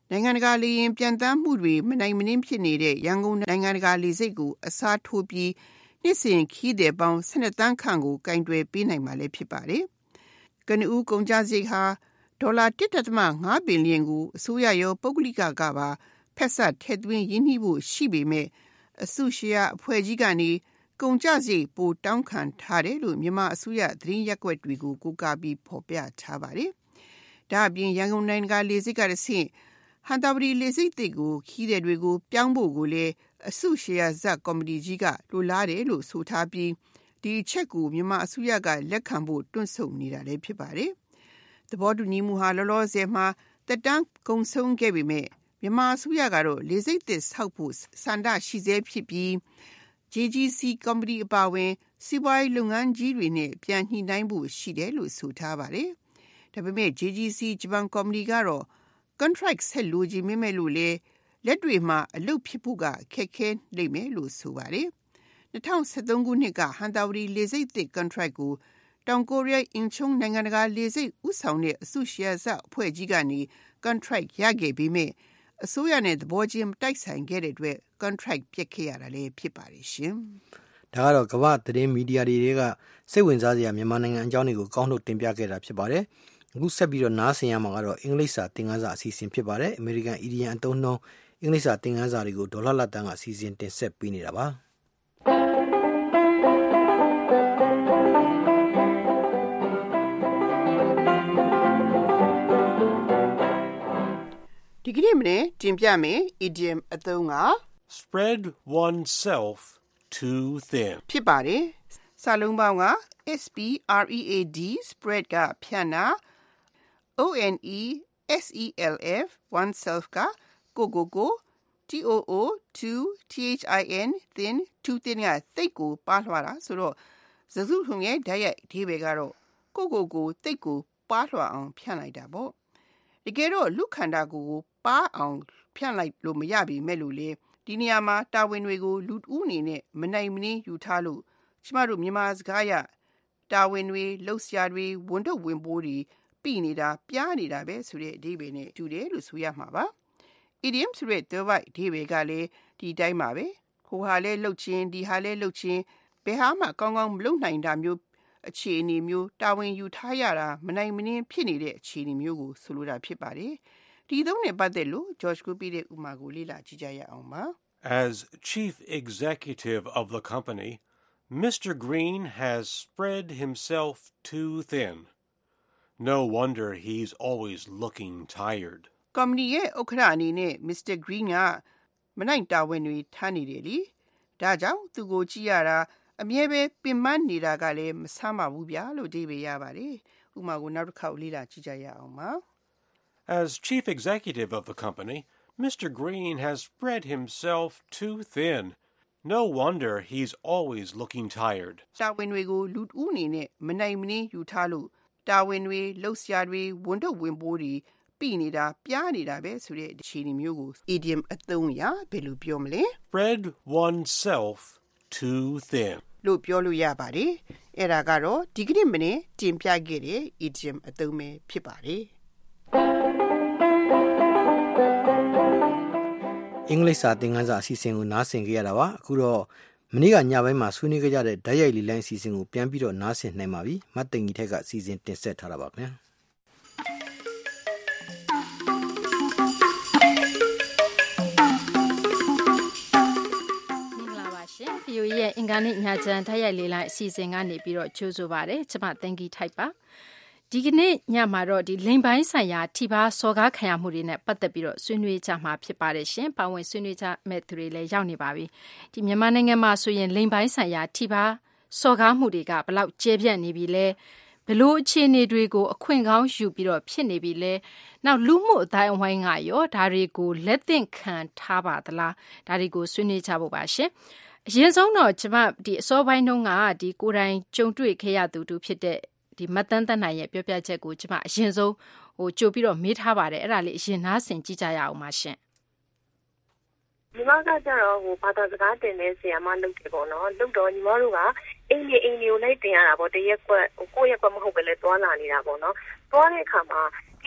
နိုင်ငံတကာလေယာဉ်ပြန်တမ်းမှုတွေမနိုင်မနှင်းဖြစ်နေတဲ့ရန်ကုန်နိုင်ငံတကာလေဆိပ်ကိုအစားထိုးပြီးနှစ်စဉ်ခီးသည်ပေါင်း၁၂တန်းခန့်ကိုကင်တွယ်ပေးနိုင်မှာလည်းဖြစ်ပါတယ်။ကနဦးကုန်ကျစရိတ်ဟာဒေါ်လာ တစ်ဒသမငါးဘီလီယံကိုအစိုးရရောပုဂ္ဂလိကကပါဖက်ဆက်ထည့်သွင်းရင်းနှီးဖို့ရှိပေမဲ့အစုရှယ်ယာအဖွဲ့ကြီးကနေကုန်ကျစရိတ်ပိုတောင်းခံထားတယ်လို့မြန်မာအစိုးရသတင်းရပ်ကွက်တွေကိုကိုးကားပြီးဖော်ပြထားပါတယ်။ဒါအပြင်ရန်ကုန်နိုင်ငံကလေဆိပ်ကတဆင့်ဟန်တာဝတီလေဆိပ်သစ်ကိုခီးသည်တွေကိုပြောင်းဖို့ကိုလည်းအစုရှယ်ယာဇက်ကော်မတီကြီးကလိုလားတယ်လို့ဆိုထားပြီးဒီအချက်ကိုမြန်မာအစိုးရကလက်ခံဖို့တွန့်ဆုတ်နေတာလည်းဖြစ်ပါတယ်။သဘောတူညီမှုဟာလောလောဆယ်မှာတက်တန်းကုန်ဆုံးခဲ့ပေမဲ့မြန်မာအစိုးရကတော့လေဆိပ်သစ်ဆောက်ဖို့စန္ဒရှိဆဲဖြစ်ပြီး ဂျေ ဂျီ စီ ကော်မတီအပါအဝင်စီးပွားရေးလုပ်ငန်းကြီးတွေနဲ့ပြန်ညှိနှိုင်းဖို့ရှိတယ်လို့ဆိုထားပါတယ်။ဒါပေမဲ့ ဂျေ ဂျီ စီ ဂျပန်ကော်မတီကတော့ contract ဆက်လိုချင်မိမဲ့လို့လေလက်တွေမှာအလုပ်ဖြစ်ဖို့ကခက်ခဲလိမ့်မယ်လို့ဆိုပါတယ်။၂၀၁၃ခုနှစ်ကဟန်တာဝတီလေဆိပ်သစ် contract ကိုတောင်ကိုရီးယားအင်ချုံနိုင်ငံတကာလေဆိပ်ဥဆောင်တဲ့အစုရှယ်ယာဇက်အဖွဲ့ကြီးကနေ contract ရခဲ့ပြီးမြဲအစိုးရနဲ့သဘောချင်းမတိုက်ဆိုင်ခဲ့တဲ့အတွက် contract ပြတ်ခဲ့ရတာလည်းဖြစ်ပါတယ်ရှင်။ဒါကတော့ကမ္ဘာသတင်းမီဒီယာတွေကစိတ်ဝင်စားစရာမြန်မာနိုင်ငံအကြောင်းတွေကိုကောင်းထုတ်တင်ပြခဲ့တာဖြစ်ပါတယ်။အခုဆက်ပြီးတော့နားဆင်ရမှာကတော့အင်္ဂလိပ်စာသင်ခန်းစာအစီအစဉ်ဖြစ်ပါတယ်။အမေရိကန်အီဒီယံအသုံးနှုန်းအင်္ဂလိပ်စာသင်ခန်းစာတွေကိုဒေါ်လာလက်တန်းကအစီအစဉ်တင်ဆက်ပေးနေတာပါ။ဒီကနေ့မနေ့တင်ပြမယ် idiom အသုံးက spread oneself too thin ဖြစ်ပါတယ်။စာလုံးပေါင်းက S P R E A D spread ကဖြန့်တာ O N E S E L F oneself ကကိုကိုကို T O O two T H I N thin too thin ကသိပ်ကိုပါးလွှားတာဆိုတော့စကားစုထုံရဲ့ဓာတ်ရိုက်အဓိပ္ပာယ်ကတော့ကိုကိုကိုသိပ်ကိုပါးလွှားအောင်ဖြန့်လိုက်တာပေါ့။တကယ်တော့လူခန္ဓာကိုယ်ကိုပါအောင်ဖြန့်လိုက်လို့မရပြီမဲ့လို့လေဒီနေရာမှာတာဝန်တွေကိုလူဦးအနေနဲ့မနိုင်မနှင်းယူထားလို့ကျမတို့မြန်မာစကားရတာဝန်တွေလှုပ်ရှားတွေဝန်ထုတ်ဝန်ပိုးတွေပြီးနေတာပြားနေတာပဲဆိုတဲ့အဓိပ္ပာယ်နဲ့တူတယ်လို့ဆိုရမှာပါ idiom ဆိုတဲ့သွယ်ဝိုက်အဓိပ္ပာယ်ကလည်းဒီတိုင်းပါပဲဟိုဟာလဲလှုပ်ချင်းဒီဟာလဲလှုပ်ချင်းဘယ်ဟာမှကောင်းကောင်းမလုပ်နိုင်တာမျိုးအခြေအနေမျိုးတာဝန်ယူထားရတာမနိုင်မနှင်းဖြစ်နေတဲ့အခြေအနေမျိုးကိုဆိုလိုတာဖြစ်ပါတယ်ဒီသုံးနဲ့ပတ်သက်လို့ George Group ရဲ့ဥမာကိုလေ့လာကြည့်ကြရအောင်ပါ As chief executive of the company, Mister Green has spread himself too thin. No wonder he's always looking tired. ကုမ္ပဏီရဲ့ဥက္ကဋ္ဌအနေနဲ့ Mister Green ကမနိုင်တာဝန်တွေထမ်းနေတယ်လေဒါကြောင့်သူကိုကြည့်ရတာအမြဲပဲပင်ပန်းနေတာကလည်းမဆမ်းပါဘူးဗျာလို့ဒီပဲရပါတယ်ဥမာကိုနောက်တစ်ခေါက်လေ့လာကြည့်ကြရအောင်ပါ As chief executive of the company, Mister Green has spread himself too thin. No wonder he's always looking tired. တာဝန်တွေကိုလူဦးအနေနဲ့မနိုင်မနှင်းယူထားလို့တာဝန်တွေလှုပ်ရှားတွေဝန်ထုတ်ဝန်ပိုးတွေပြီးနေတာပြားနေတာပဲဆိုတဲ့အခြေအနေမျိုးကို idiom အသုံးအရဘယ်လိုပြောမလဲ Spread oneself too thin. လို့ပြောလို့ရပါတယ်အဲ့ဒါကတော့ဒီကနေ့မနေ့တင်ပြခဲ့တဲ့ idiom အသုံးပဲဖြစ်ပါတယ်အင်္ဂလိပ်စာသင်ခန်းစာအစီအစဉ်ကိုနားဆင်ကြရတာပါအခုတော့မနေ့ကညပိုင်းမှာဆွေးနွေးကြတဲ့ဓာတ်ရိုက်လီလိုင်းအစီအစဉ်ကိုပြန်ပြီးတော့နားဆင်နိုင်ပါပြီမတ်တင်ကြီးထက်ကအစီအစဉ်တင်ဆက်ထားတာပါခင်ဗျာဗီအိုအေရဲ့အင်္ဂါနေ့ညချမ်းဓာတ်ရိုက်လေးလိုင်းအစီအစဉ်ကနေပြီးတော့ကြိုးဆိုပါရစေ။ကျွန်မတန်ကြီးထိုက်ပါ။ဒီကနေ့ညမှာတော့ဒီလိမ်ပိုင်းဆိုင်ရာထိပါစော်ကားခံရမှုတွေနဲ့ပတ်သက်ပြီးတော့ဆွေးနွေးကြမှာဖြစ်ပါတယ်ရှင်။ပါဝင်ဆွေးနွေးကြမဲ့သူတွေလည်းရောက်နေပါပြီ။ဒီမြန်မာနိုင်ငံမှာဆိုရင်လိမ်ပိုင်းဆိုင်ရာထိပါစော်ကားမှုတွေကဘလောက်ကျယ်ပြန့်နေပြီလဲ။ဘလို့အခြေအနေတွေကိုအခွင့်ကောင်းယူပြီးတော့ဖြစ်နေပြီလဲ။နောက်လူမှုအတိုင်းအဝိုင်းကရောဒါတွေကိုလက်သင့်ခံထားပါသလား။ဒါတွေကိုဆွေးနွေးကြဖို့ပါရှင်။အရင်ဆုံးတော့ကျွန်မဒီအစောပိုင်းတုန်းကဒီကိုယ်တိုင်ကြုံတွေ့ခဲ့ရသူတူဖြစ်တဲ့ဒီမတန်းတန်းနိုင်ရဲ့ပြောပြချက်ကိုကျွန်မအရင်ဆုံးဟိုကြိုပြီးတော့မေးထားပါတယ်အဲ့ဒါလေးအရင်နားဆင်ကြည့်ကြရအောင်ပါရှင်ညီမကကြတော့ဟိုဘာသာစကားတင်တဲ့ဆရာမလုပ်တယ်ပေါ့နော်လုပ်တော့ညီမတို့ကအိမ်ကြီးအိမ်ကြီးကိုလိုက်တင်ရတာပေါ့တရက်ကွက်ဟိုကိုယ့်ရက်ကွက်မဟုတ်ပဲလေတွားလာနေတာပေါ့နော်တွားတဲ့အခါမှာဒီ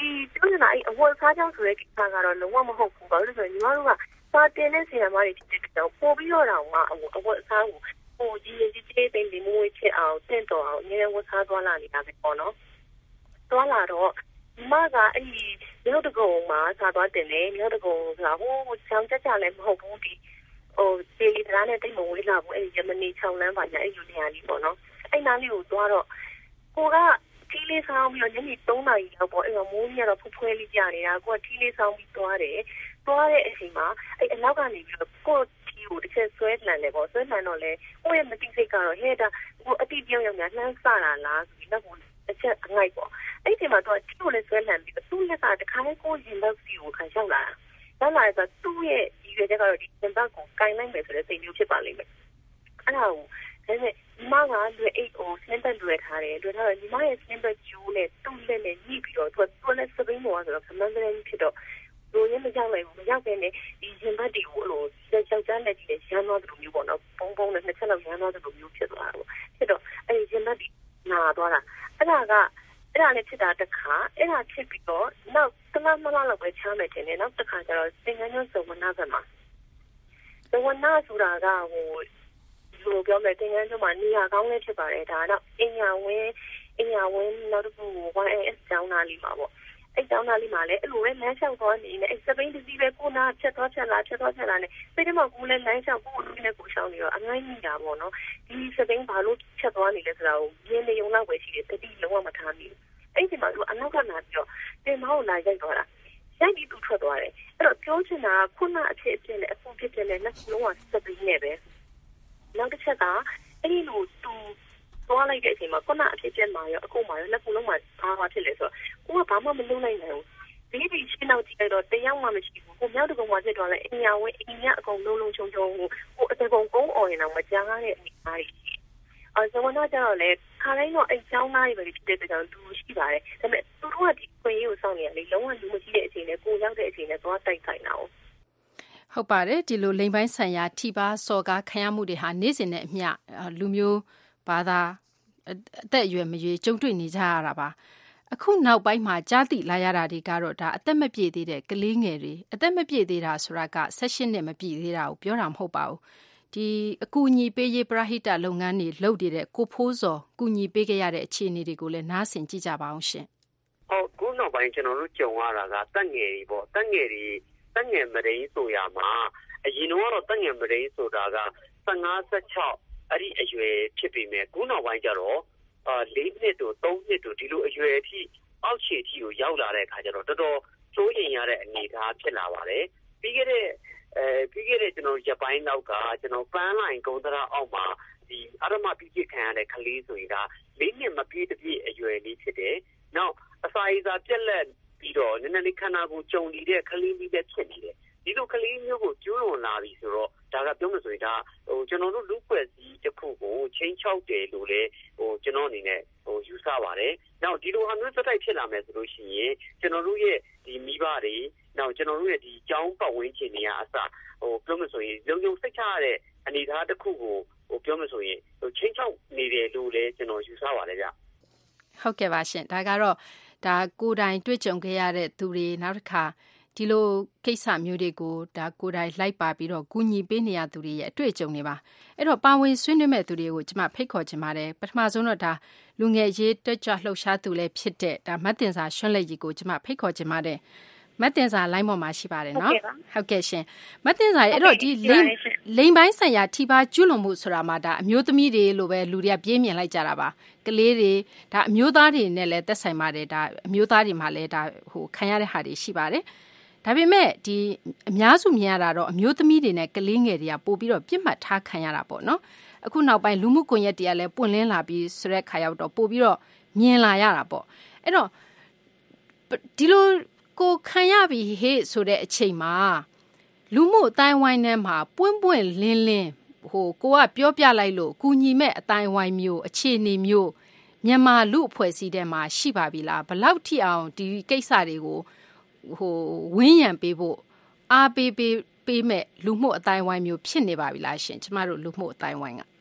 ဒီပြောနေတာအဲ့အဝတ်စားကြောင်းဆိုတဲ့ကိစ္စကတော့လုံးဝမဟုတ်ဘူးဘာလို့လဲဆိုတော့ညီမတို့ကစာတင်တဲ့ဆရာမတွေဖြစ်တဲ့ကြောင့်ပို့ပြီးတော့တော့ကအဝတ်အစားကိုဟိုကြီးကြီးသေးသေးလေးမွေးချစ်အောင်တင့်တော်အောင်အများဝတ်စားသွားလာနေတာပဲပေါ့နော်သွားလာတော့ညီမကအဲ့ဒီမြို့တကုံမှာစားသွားတင်တယ်မြို့တကုံဆိုတာဟိုချောင်းချက်ချလည်းမဟုတ်ဘူးဒီဟိုဒီလီတရားနဲ့တိတ်မဝေးလာဘူးအဲ့ဒီယမနီချောင်းလမ်းပါညာအဲ့ယူနေရလीပေါ့နော်အဲ့နားလေးကိုသွားတော့ကိုကထီးလေးဆောင်ပြီးတော့ညနေသုံးနာရီလောက်ပေါ့အဲ့တော့မိုးကြီးကတော့ဖူးဖွဲလေးပြနေတာကိုကထီးလေးဆောင်ပြီးသွားတယ်သွားတဲ့အချိန်မှာအဲ့အနောက်ကနေပြီးတော့ကိုထီးကိုတစ်ချက်ဆွဲလှန်တယ်ပေါ့ဆွဲလှန်တော့လေကိုရဲ့မတိစိတ်ကတော့ဟဲ့ဒါဟိုအတိပြောင်းရောက်ညာလှမ်းစတာလားဆိုပြီးတော့ကိုတစ်ချက်အငိုက်ပေါ့အဲ့ဒီမှာတော့ထီးကိုလည်းဆွဲလှန်ပြီးသူ့လက်ကတခါလေးကိုရင်လောက်စီကိုခံရောက်လာတော့လာတော့သူ့ရဲ့ဒီရွေချက်ကတော့ဒီစင်ဘတ်ကိုကင်လိုက်မယ်ဆိုတဲ့စိတ်မျိုးဖြစ်ပါလိမ့်မယ်အဲ့ဒါကိုဒါနဲ့ညီမကလွယ်အိတ်ကိုစင်ဘတ်လွယ်ထားတယ်လွယ်ထားတော့ညီမရဲ့စင်ဘတ်ကျိုးနဲ့သူ့လက်နဲ့ညှိပြီးတော့သူကသူ့လက်စပိန်ပေါ်ဆိုတော့ခမန်းတဲ့ဖြစ်တော့လူရင်းမကြောက်နိုင်ဘူးမရောက်တဲ့နဲ့ဒီစင်ဘတ်တီကိုလို့ကြောက်ကြတဲ့ကြီးရမ်းသွားတဲ့လူမျိုးပေါ့နော်ပုံပုံနဲ့နှစ်ချက်လောက်ရမ်းသွားတဲ့လူမျိုးဖြစ်သွားတာဖြစ်တော့အဲ့ဒီစင်ဘတ်တီနာသွားတာအဲ့ဒါကအဲ့ဒါနဲ့ဖြစ်တာတစ်ခါအဲ့ဒါဖြစ်ပြီးတော့နောက်တမမလောက်ပဲချမ်းမယ်တင်တယ်နောက်တစ်ခါကျတော့သင်္ကန်းကျောင်းစုံမနာကမှာဇဝနာဆိုတာကဟိုဒီလိုပြောမယ်သင်္ကန်းကျောင်းမှာနေရာကောင်းလေးဖြစ်ပါတယ်ဒါတော့အင်ညာဝင်းအင်ညာဝင်းနောက်တစ်ခု one A S ကျောင်းသားလေးမှာပေါ့အဲ့ကျောင်းသားလေးမှာလည်းအဲ့လိုပဲလမ်းလျှောက်သွားနေနေအဲ့စပိန်တစ်စီးပဲကိုနာဖြတ်သွားဖြတ်လာဖြတ်သွားဖြတ်လာနေစိတ်ထဲမှာကိုလည်းလမ်းလျှောက်ကိုလည်းကိုရှောင်းနေတော့အငိုင်းနေတာပေါ့နော်ဒီစပိန်ဘာလို့ဖြတ်သွားနေလဲဆိုတာကိုရင်းနေုံလောက်ပဲရှိတယ်တတိလုံးဝမထားမိဘူးအဲ့ဒီမှာသူအနောက်ကလာပြီးတော့တင်မောင်းလာရိုက်သွားတာရိုက်ပြီးသူထွက်သွားတယ်အဲ့တော့ပြောချင်တာခုနအဖြစ်အပျက်နဲ့အခုဖြစ်တဲ့နဲ့နှစ်လုံးဝစပိန်နဲ့ပဲနောက်တစ်ချက်ကအဲ့ဒီလိုသူသွားလိုက်တဲ့အချိန်မှာခုနအဖြစ်အပျက်မှာရောအခုမှာရောနှစ်ခုလုံးမှာဘာမှဖြစ်လဲဆိုတော့ကိုကဘာမှမလုပ်နိုင်နိုင်ဘူးဒီဒီရှင်းတော့ကြည့်လိုက်တော့တရားမှမရှိဘူးကိုမြောက်တကုံမှာဖြစ်သွားလဲအင်ညာဝင်းအင်ညာအကုန်လုံးလုံးချုံချုံကိုအတကုံကုန်းအော်ရင်တော့မကြားရတဲ့အနေအထားကြီးအဲဇဝနာကျတော့လေခါတိုင်းတော့အဲကျောင်းသားတွေပဲဖြစ်တဲ့ကြောင့်သူရှိပါတယ်ဒါပေမဲ့သူတို့ကဒီခွင့်ရကိုစောင့်နေရလေလုံးဝလူမရှိတဲ့အချိန်နဲ့ကိုရောက်တဲ့အချိန်နဲ့သွားတိုက်ဆိုင်တာဟုတ်ပါတယ်ဒီလိုလိမ်ပိုင်းဆိုင်ရာထိပါစော်ကားခံရမှုတွေဟာနေ့စဉ်နဲ့အမျှလူမျိုးဘာသာအသက်အရွယ်မရွေးကြုံတွေ့နေကြရတာပါအခုနောက်ပိုင်းမှာကြားသိလာရတာတွေကတော့ဒါအသက်မပြည့်သေးတဲ့ကလေးငယ်တွေအသက်မပြည့်သေးတာဆိုတာက၁၈နှစ်မပြည့်သေးတာကိုပြောတာမဟုတ်ပါဘူးဒီအကူအညီပေးရေးပရဟိတလုပ်ငန်းတွေလုပ်နေတဲ့ကိုဖိုးစောကူညီပေးခဲ့ရတဲ့အခြေအနေတွေကိုလည်းနားဆင်ကြည့်ကြပါအောင်ရှင်။ဟုတ်ခုနောက်ပိုင်းကျွန်တော်တို့ကြုံရတာကတက်ငယ်တွေပေါ့တက်ငယ်တွေတက်ငယ်မရင်းဆိုရမှာအရင်ကတော့တက်ငယ်မရင်းဆိုတာက၁၅ ၁၆အဲ့ဒီအရွယ်ဖြစ်ပေမဲ့ခုနောက်ပိုင်းကျတော့အာ၄နှစ်တို့၃နှစ်တို့ဒီလိုအရွယ်အထိအောက်ခြေအထိကိုရောက်လာတဲ့အခါကျတော့တော်တော်စိုးရိမ်ရတဲ့အနေအထားဖြစ်လာပါတယ်။ပြီးခဲ့တဲ့အဲပြီးခဲ့တဲ့ကျွန်တော်ရပိုင်းနောက်ကကျွန်တော်ပန်းလိုင်းကုန်းတရာအောက်မှာဒီအရမပြည့်ခံရတဲ့ကလေးဆိုရင်က၄နှစ်မပြည့်တပြည့်အရွယ်လေးဖြစ်တယ်။နောက်အစာရည်စာပြက်လက်ပြီးတော့နည်းနည်းလေးခန္ဓာကိုယ်ကြုံနေတဲ့ကလေးလေးပဲဖြစ်နေတယ်။ဒီလိုကလေးမျိုးကိုကျိုးလွန်လာပြီဆိုတော့ဒါကပြောမှဆိုရင်ဒါဟိုကျွန်တော်တို့လူ့ကွယ်စီတစ်ခုကိုချင်းချောက်တယ်လို့လေဟိုကျွန်တော်အနေနဲ့ဟိုယူဆပါတယ်။နောက်ဒီလိုဟာမျိုးစတိုက်ဖြစ်လာမယ်ဆိုလို့ရှိရင်ကျွန်တော်တို့ရဲ့ဒီမိဘတွေနောက်ကျွန်တော်တို့ရဲ့ဒီကျောင်းပတ်ဝန်းကျင်တွေကအစဟိုပြောမှဆိုရင်လုံလုံစိတ်ချရတဲ့အနေအထားတစ်ခုကိုဟိုပြောမှဆိုရင်ဟိုချင်းချောက်နေတယ်လို့လည်းကျွန်တော်ယူဆပါတယ်ဗျ။ဟုတ်ကဲ့ပါရှင်ဒါကတော့ဒါကိုယ်တိုင်တွေ့ကြုံခဲ့ရတဲ့သူတွေနောက်တစ်ခါဒီလိုကိစ္စမျိုးတွေကိုဒါကိုယ်တိုင်လိုက်ပါပြီးတော့ကူညီပေးနေရသူတွေရဲ့အတွေ့အကြုံတွေပါအဲ့တော့ပါဝင်ဆွေးနွေးမဲ့သူတွေကိုကျွန်မဖိတ်ခေါ်ချင်ပါတယ်ပထမဆုံးတော့ဒါလူငယ်ရေးတက်ကြွလှုပ်ရှားသူလည်းဖြစ်တဲ့ဒါမတ်တင်စာရွှန်းလက်ကြီးကိုကျွန်မဖိတ်ခေါ်ချင်ပါတယ်မတ်တင်စာလိုင်းပေါ်မှာရှိပါတယ်နော်ဟုတ်ကဲ့ရှင်မတ်တင်စာရဲ့အဲ့တော့ဒီလိမ်လိမ်ပိုင်းဆိုင်ရာထိပါကျွလွန်မှုဆိုတာမှာဒါအမျိုးသမီးတွေလိုပဲလူတွေကပြေးမြင်လိုက်ကြတာပါကလေးတွေဒါအမျိုးသားတွေနဲ့လည်းသက်ဆိုင်ပါတယ်ဒါအမျိုးသားတွေမှာလည်းဒါဟိုခံရတဲ့ဟာတွေရှိပါတယ်ဒါပေမဲ့ဒီအများစုမြင်ရတာတော့အမျိုးသမီးတွေနဲ့ကလေးငယ်တွေကပို့ပြီးတော့ပြစ်မှတ်ထားခံရတာပေါ့နော်အခုနောက်ပိုင်းလူမှုကွန်ရက်တွေကလည်းပွင့်လင်းလာပြီးဆိုတဲ့ခါရောက်တော့ပို့ပြီးတော့မြင်လာရတာပေါ့အဲ့တော့ဒီလိုကိုခံရပြီဟေ့ဆိုတဲ့အချိန်မှာလူမှုအတိုင်းဝိုင်းထဲမှာပွင့်ပွင့်လင်းလင်းဟိုကိုကပြောပြလိုက်လို့ကူညီမဲ့အတိုင်းဝိုင်းမျိုးအခြေအနေမျိုးမြန်မာလူအဖွဲ့အစည်းထဲမှာရှိပါပြီလားဘယ်လောက်ထိအောင်ဒီကိစ္စတွေကိုဟိုဝင်းရံပေးဖို့အားပေးပေးပေးမဲ့လူမှုအတိုင်းဝိုင်းမျိုးဖြစ်နေပါပြီလားရှင်ကျမတို့လူမှုအတိုင်းဝိုင်းက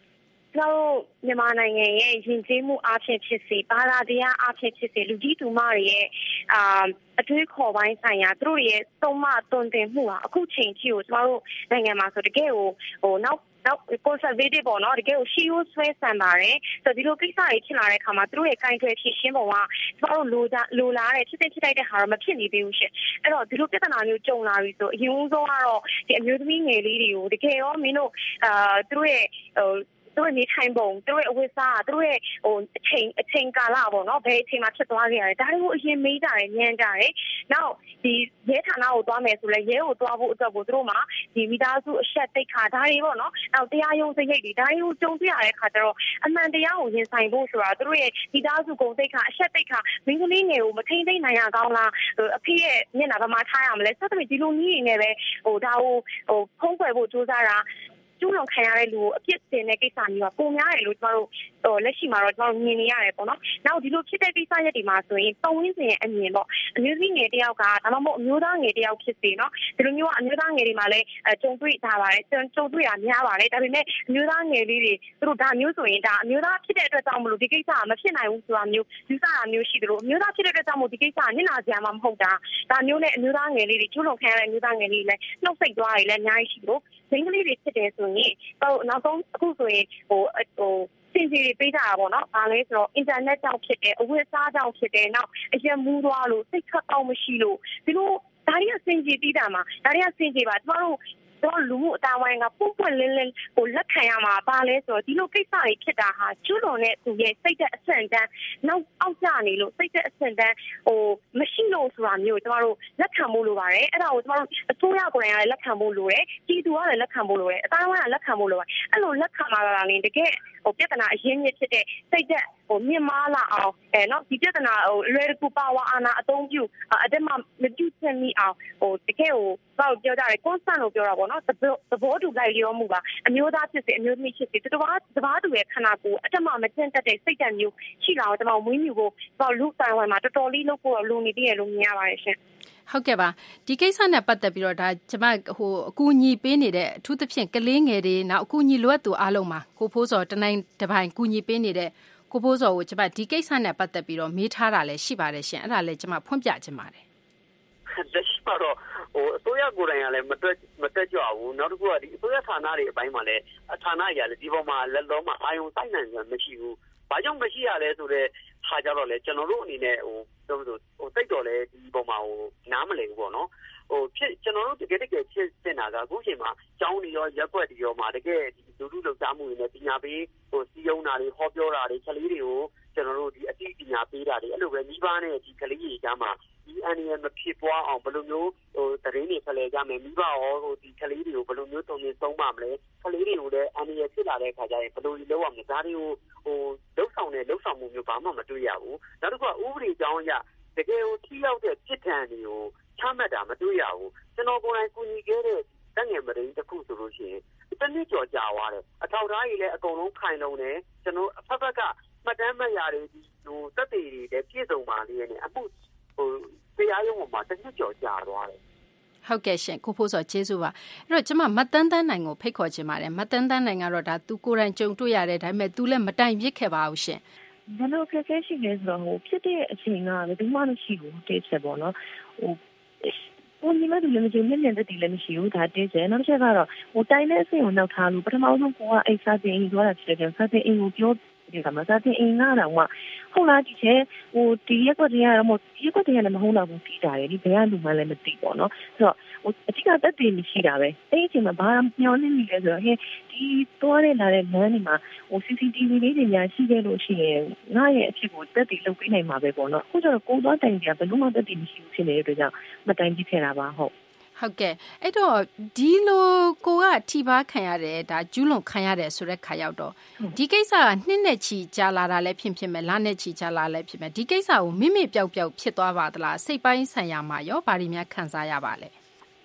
ကျွန်တော်မြန်မာနိုင်ငံရဲ့ယဉ်ကျေးမှုအားဖြင့်ဖြစ်စေဘာသာတရားအားဖြင့်ဖြစ်စေလူကြီးတူမတွေရဲ့အာအတွေးခေါ်ပိုင်းဆိုင်ရာသူတို့ရဲ့သုံးမတွင်တင်မှုဟာအခုချိန်ထိကိုကျွန်တော်တို့နိုင်ငံမှာဆိုတကယ်ကိုဟိုနောက်နောက် conservative ပေါ့နော်တကယ်ကိုရှီယိုဆွဲဆန်ပါတယ်ဆိုတော့ဒီလိုကိစ္စတွေဖြစ်လာတဲ့အခါမှာသူတို့ရဲ့ကင်တွယ်ဖြစ်ရှင်းပုံကကျွန်တော်တို့လိုချလိုလားတဲ့ဖြစ်တဲ့ဖြစ်တိုက်တဲ့ဟာတော့မဖြစ်နေသေးဘူးရှင်အဲ့တော့ဒီလိုပြဿနာမျိုးကြုံလာပြီဆိုအရင်ဆုံးကတော့ဒီအမျိုးသမီးငယ်လေးတွေကိုတကယ်ရောမင်းတို့အာသူတို့ရဲ့ဟိုသူတို့နေထိုင်ပုံသူတို့ရဲ့အဝတ်စားသူတို့ရဲ့ဟိုအချိန်အချိန်ကာလပေါ့နော်ဘယ်အချိန်မှာဖြစ်သွားခဲ့ရတယ်ဒါတွေကိုအရင်မေးကြတယ်ညံကြတယ်နောက်ဒီရဲဌာနကိုသွားမယ်ဆိုလဲရဲကိုသွားဖို့အတွက်ကိုသူတို့မှာဒီမိသားစုအဆက်တိတ်ခါဒါတွေပေါ့နော်နောက်တရားရုံးစရိတ်တွေဒါတွေကိုကြုံတွေ့ရတဲ့အခါကျတော့အမှန်တရားကိုရင်ဆိုင်ဖို့ဆိုတာသူတို့ရဲ့မိသားစုကုန်တိတ်ခါအဆက်တိတ်ခါမိန်းကလေးငယ်ကိုမထိန်သိမ်းနိုင်ရကောင်းလားအဖေရဲ့မျက်နှာဘာမှထားရမလဲစသဖြင့်ဒီလိုနည်းနေနဲ့ပဲဟိုဒါကိုဟိုဖုံးကွယ်ဖို့စူးစမ်းတာကျူးလွန်ခံရတဲ့လူကိုအပြစ်တင်တဲ့ကိစ္စမျိုးကပုံများတယ်လို့ကျွန်တော်တို့ဟိုလက်ရှိမှာတော့ကျွန်တော်မြင်နေရတယ်ပေါ့နော်။နောက်ဒီလိုဖြစ်တဲ့ကိစ္စရက်တွေမှာဆိုရင်ပုံဝင်းစင်ရဲ့အမြင်ပေါ့အမျိုးသမီးငယ်တယောက်ကဒါမှမဟုတ်အမျိုးသားငယ်တယောက်ဖြစ်စေနော်ဒီလိုမျိုးကအမျိုးသားငယ်တွေမှာလည်းကြုံတွေ့ထားပါတယ်ကြုံတွေ့ရများပါတယ်ဒါပေမဲ့အမျိုးသားငယ်လေးတွေသူတို့ဒါမျိုးဆိုရင်ဒါအမျိုးသားဖြစ်တဲ့အတွက်ကြောင့်မလို့ဒီကိစ္စကမဖြစ်နိုင်ဘူးဆိုတာမျိုးယူဆတာမျိုးရှိတယ်လို့အမျိုးသားဖြစ်တဲ့အတွက်ကြောင့်မို့ဒီကိစ္စကနစ်နာစရာမှမဟုတ်တာဒါမျိုးနဲ့အမျိုးသားငယ်လေးတွေကျူးလွန်ခံရတဲ့အမျိုးသားငယ်လေးတွေလည်းနှုတ်ဆက်သွားတယ်လည်းအများကြီးရှိလို့မိန်းကလေးတွေဖြစ်တယ်ဆိုရင်ဟိုနောက်ဆုံးအခုဆိုရင်ဟိုဟိုစင်စီတွေပေးကြတာပေါ့နော်။ဒါလည်းဆိုတော့ internet ကြောင့်ဖြစ်တယ်အဝတ်စားကြောင့်ဖြစ်တယ်နောက်အရင်မူးသွားလို့စိတ်ခတ်အောင်မရှိလို့ဒီလိုဒါတွေကစင်စီပြီးတာမှာဒါတွေကစင်စီပါကျမတို့တော့လူမှုအတိုင်းဝိုင်းကပုံပွင့်လင်းလင်းဟိုလက်ခံရမှာပါလဲဆိုတော့ဒီလိုကိစ္စတွေဖြစ်တာဟာကျွလွန်တဲ့သူရဲ့စိတ်သက်အဆင့်တန်းနောက်အောက်ကျနေလို့စိတ်သက်အဆင့်တန်းဟိုမရှိလို့ဆိုတာမျိုးကျမတို့လက်ခံဖို့လိုပါတယ်အဲ့ဒါကိုကျမတို့အစိုးရကိုယ်တိုင်ကလည်းလက်ခံဖို့လိုတယ်ပြည်သူကလည်းလက်ခံဖို့လိုတယ်အတိုင်းဝိုင်းကလက်ခံဖို့လိုတယ်အဲ့လိုလက်ခံလာတာလည်းတကယ်ဟိုပြဿနာအရင်းမြစ်ဖြစ်တဲ့စိတ်သက်ဟိုမြင့်မားလာအောင်အဲနော်ဒီပြဿနာဟိုလွယ်ကူပါဝါအာဏာအသုံးပြုအတက်မှမပြုတ်ချက်မိအောင်ဟိုတကယ်ဟိုတော့ပြောကြတယ် constant လို့ပြောတာပေါ့နော်သဘောတူလိုက်လျောမှုပါအမျိုးသားဖြစ်စေအမျိုးသမီးဖြစ်စေတဘာတဘာတူရဲ့ခန္ဓာကိုယ်အတက်မှမကျင့်တတ်တဲ့စိတ်ဓာတ်မျိုးရှိလာတော့ကျွန်တော်မွေးမြူဖို့တော့လူတိုင်ဝမ်မှာတော်တော်လေးလုပ်ဖို့လိုနေသေးရလို့မြင်ရပါတယ်ရှင်ဟုတ်ကဲ့ပါဒီကိစ္စနဲ့ပတ်သက်ပြီးတော့ဒါကျွန်မဟိုအကူအညီပေးနေတဲ့အထူးသဖြင့်ကလေးငယ်တွေနောက်အကူအညီလိုအပ်သူအားလုံးမှာကိုဖိုးစောတနိုင်တပိုင်းကူညီပေးနေတဲ့ကိုဖိုးစောကိုကျွန်မဒီကိစ္စနဲ့ပတ်သက်ပြီးတော့မေးထားတာလည်းရှိပါတယ်ရှင်အဲ့ဒါလည်းကျွန်မဖွင့်ပြချင်ပါတယ်လက်ရှိမှာတော့ဟိုအစိုးရကိုယ်တိုင်ကလည်းမတွက်မတက်ကြဘူးနောက်တစ်ခုကဒီအစိုးရဌာနတွေအပိုင်းမှာလည်းဌာနကြီးကလည်းဒီပေါ်မှာလက်လုံးမှာအာယုံစိုက်နိုင်ကြမရှိဘူးဘာကြောင့်မရှိရလဲဆိုတော့ဟာကြတော့လေကျွန်တော်တို့အနေနဲ့ဟိုတို့ဆိုဟိုစိတ်တော်လဲဒီပေါ်မှာဟိုနားမလည်ဘူးပေါ့နော်ဟိုဖြစ်ကျွန်တော်တို့တကယ်တကယ်ဖြစ်နေတာကအခုချိန်မှာကျောင်းတွေရောရက်ွက်တွေရောမှာတကယ်ဒီလူလူလောက်သားမှုတွေနဲ့ပညာပေးဟိုစီယုံတာတွေဟောပြောတာတွေကလေးတွေကိုကျွန်တော်တို့ဒီအသိပညာပေးတာတွေအဲ့လိုပဲမိဘနဲ့ဒီကလေးကြီးကမှဒီအန်ရမဖြစ်ပွားအောင်ဘယ်လိုမျိုးဟိုတရင်တွေဖလှယ်ကြမယ်မိဘရောဟိုဒီကလေးတွေကိုဘယ်လိုမျိုးတုံ့ပြန်ဆုံးပါမလဲကလေးတွေကိုလည်းအန်ရဖြစ်လာတဲ့အခါကျရင်ဘယ်လိုလုပ်ရမလဲဒါတွေကိုဟိုလှုပ်ဆောင်တဲ့လှုပ်ဆောင်မှုမျိုးဘာမှမတွေ့ရဘူးနောက်တစ်ခုကဥပဒေကြောင်းအရတကယ်ကိုထိရောက်တဲ့ပြစ်ဒဏ်တွေကိုချမှတ်တာမတွေ့ရဘူးကျွန်တော်ကိုယ်တိုင်ကူညီခဲ့တဲ့တက်ငယ်မရင်းတစ်ခုဆိုလို့ရှိရင်တစ်နှစ်ကျော်ကြာသွားတယ်အထောက်ထားကြီးလည်းအကုန်လုံးခိုင်လုံတယ်ကျွန်တော်အဖက်ဖက်ကမှတ်တမ်းမှတ်ရာတွေဒီဟိုတက်တွေတွေလည်းပြည့်စုံပါလေနဲ့အမှုဟိုတရားရုံးမှာတစ်နှစ်ကျော်ကြာသွားတယ်ဟုတ်ကဲ့ရှင်ကိုဖိုးစောကျေးဇူးပါအဲ့တော့ကျွန်မမတ်တန်းတန်းနိုင်ကိုဖိတ်ခေါ်ချင်ပါတယ်မတ်တန်းတန်းနိုင်ကတော့ဒါသူကိုယ်တိုင်ကြုံတွေ့ရတယ်ဒါပေမဲ့သူလည်းမတိုင်ပြစ်ခဲ့ပါဘူးရှင်ဘယ်လိုခက်ခဲရှိလဲဆိုတော့ဟိုဖြစ်တဲ့အချိန်ကဘယ်သူမှမရှိဘူးတိတ်ချက်ပေါ့နော်ဟိုဟိုညီမတို့လည်းမကြည့်မျက်မြင်သက်တည်လည်းမရှိဘူးဒါတိတ်ချက်နောက်တစ်ချက်ကတော့ဟိုတိုင်းတဲ့အဆင့်ကိုနောက်ထားလို့ပထမဆုံးကိုကအိတ်စားတင်ကြီးသွားတာဖြစ်တယ်စားတင်အင်ကိုပြောဒီကမှာစားတင်အင်ကတော့မှဟုတ်လားဒီချက်ဟိုဒီရက်ကွက်တွေကတော့မဟုတ်ဒီရက်ကွက်တွေကလည်းမဟုတ်တော့ဘူးပြီးတာလေဒီဘယ်ကလူမှလည်းမသိပေါ့နော်ဆိုတော့ဟိုအတိအကျသက်တည်မရှိတာပဲအဲ့ဒီအချိန်မှာဘာမျောနေနေလဲဆိုတော့ဟဲ့ဒီသွားရလာတဲ့လမ်းတွေမှာဟို စီ စီ တီ ဗီ လေးတွေများရှိခဲ့လို့ရှိရင်ငါရဲ့အဖြစ်ကိုသက်တည်လုပ်ပေးနိုင်မှာပဲပေါ့နော်အခုကျတော့ကိုသွားတိုင်ကြဘယ်လို့မှသက်တည်မရှိဘူးဖြစ်နေတဲ့အတွက်ကြောင့်မတိုင်ကြည့်ခဲ့တာပါဟုတ်ဟုတ်ကဲ့အဲ့တော့ဒီလိုကိုကထိပါခံရတယ်ဒါကျူးလွန်ခံရတယ်ဆိုတဲ့ခါရောက်တော့ဒီကိစ္စကနှစ်နဲ့ချီကြာလာတာလည်းဖြစ်ဖြစ်မဲ့လနဲ့ချီကြာလာလည်းဖြစ်မဲ့ဒီကိစ္စကိုမိမိပျောက်ပျောက်ဖြစ်သွားပါသလားစိတ်ပိုင်းဆိုင်ရာမှာရောဘာတွေများခံစားရပါလဲ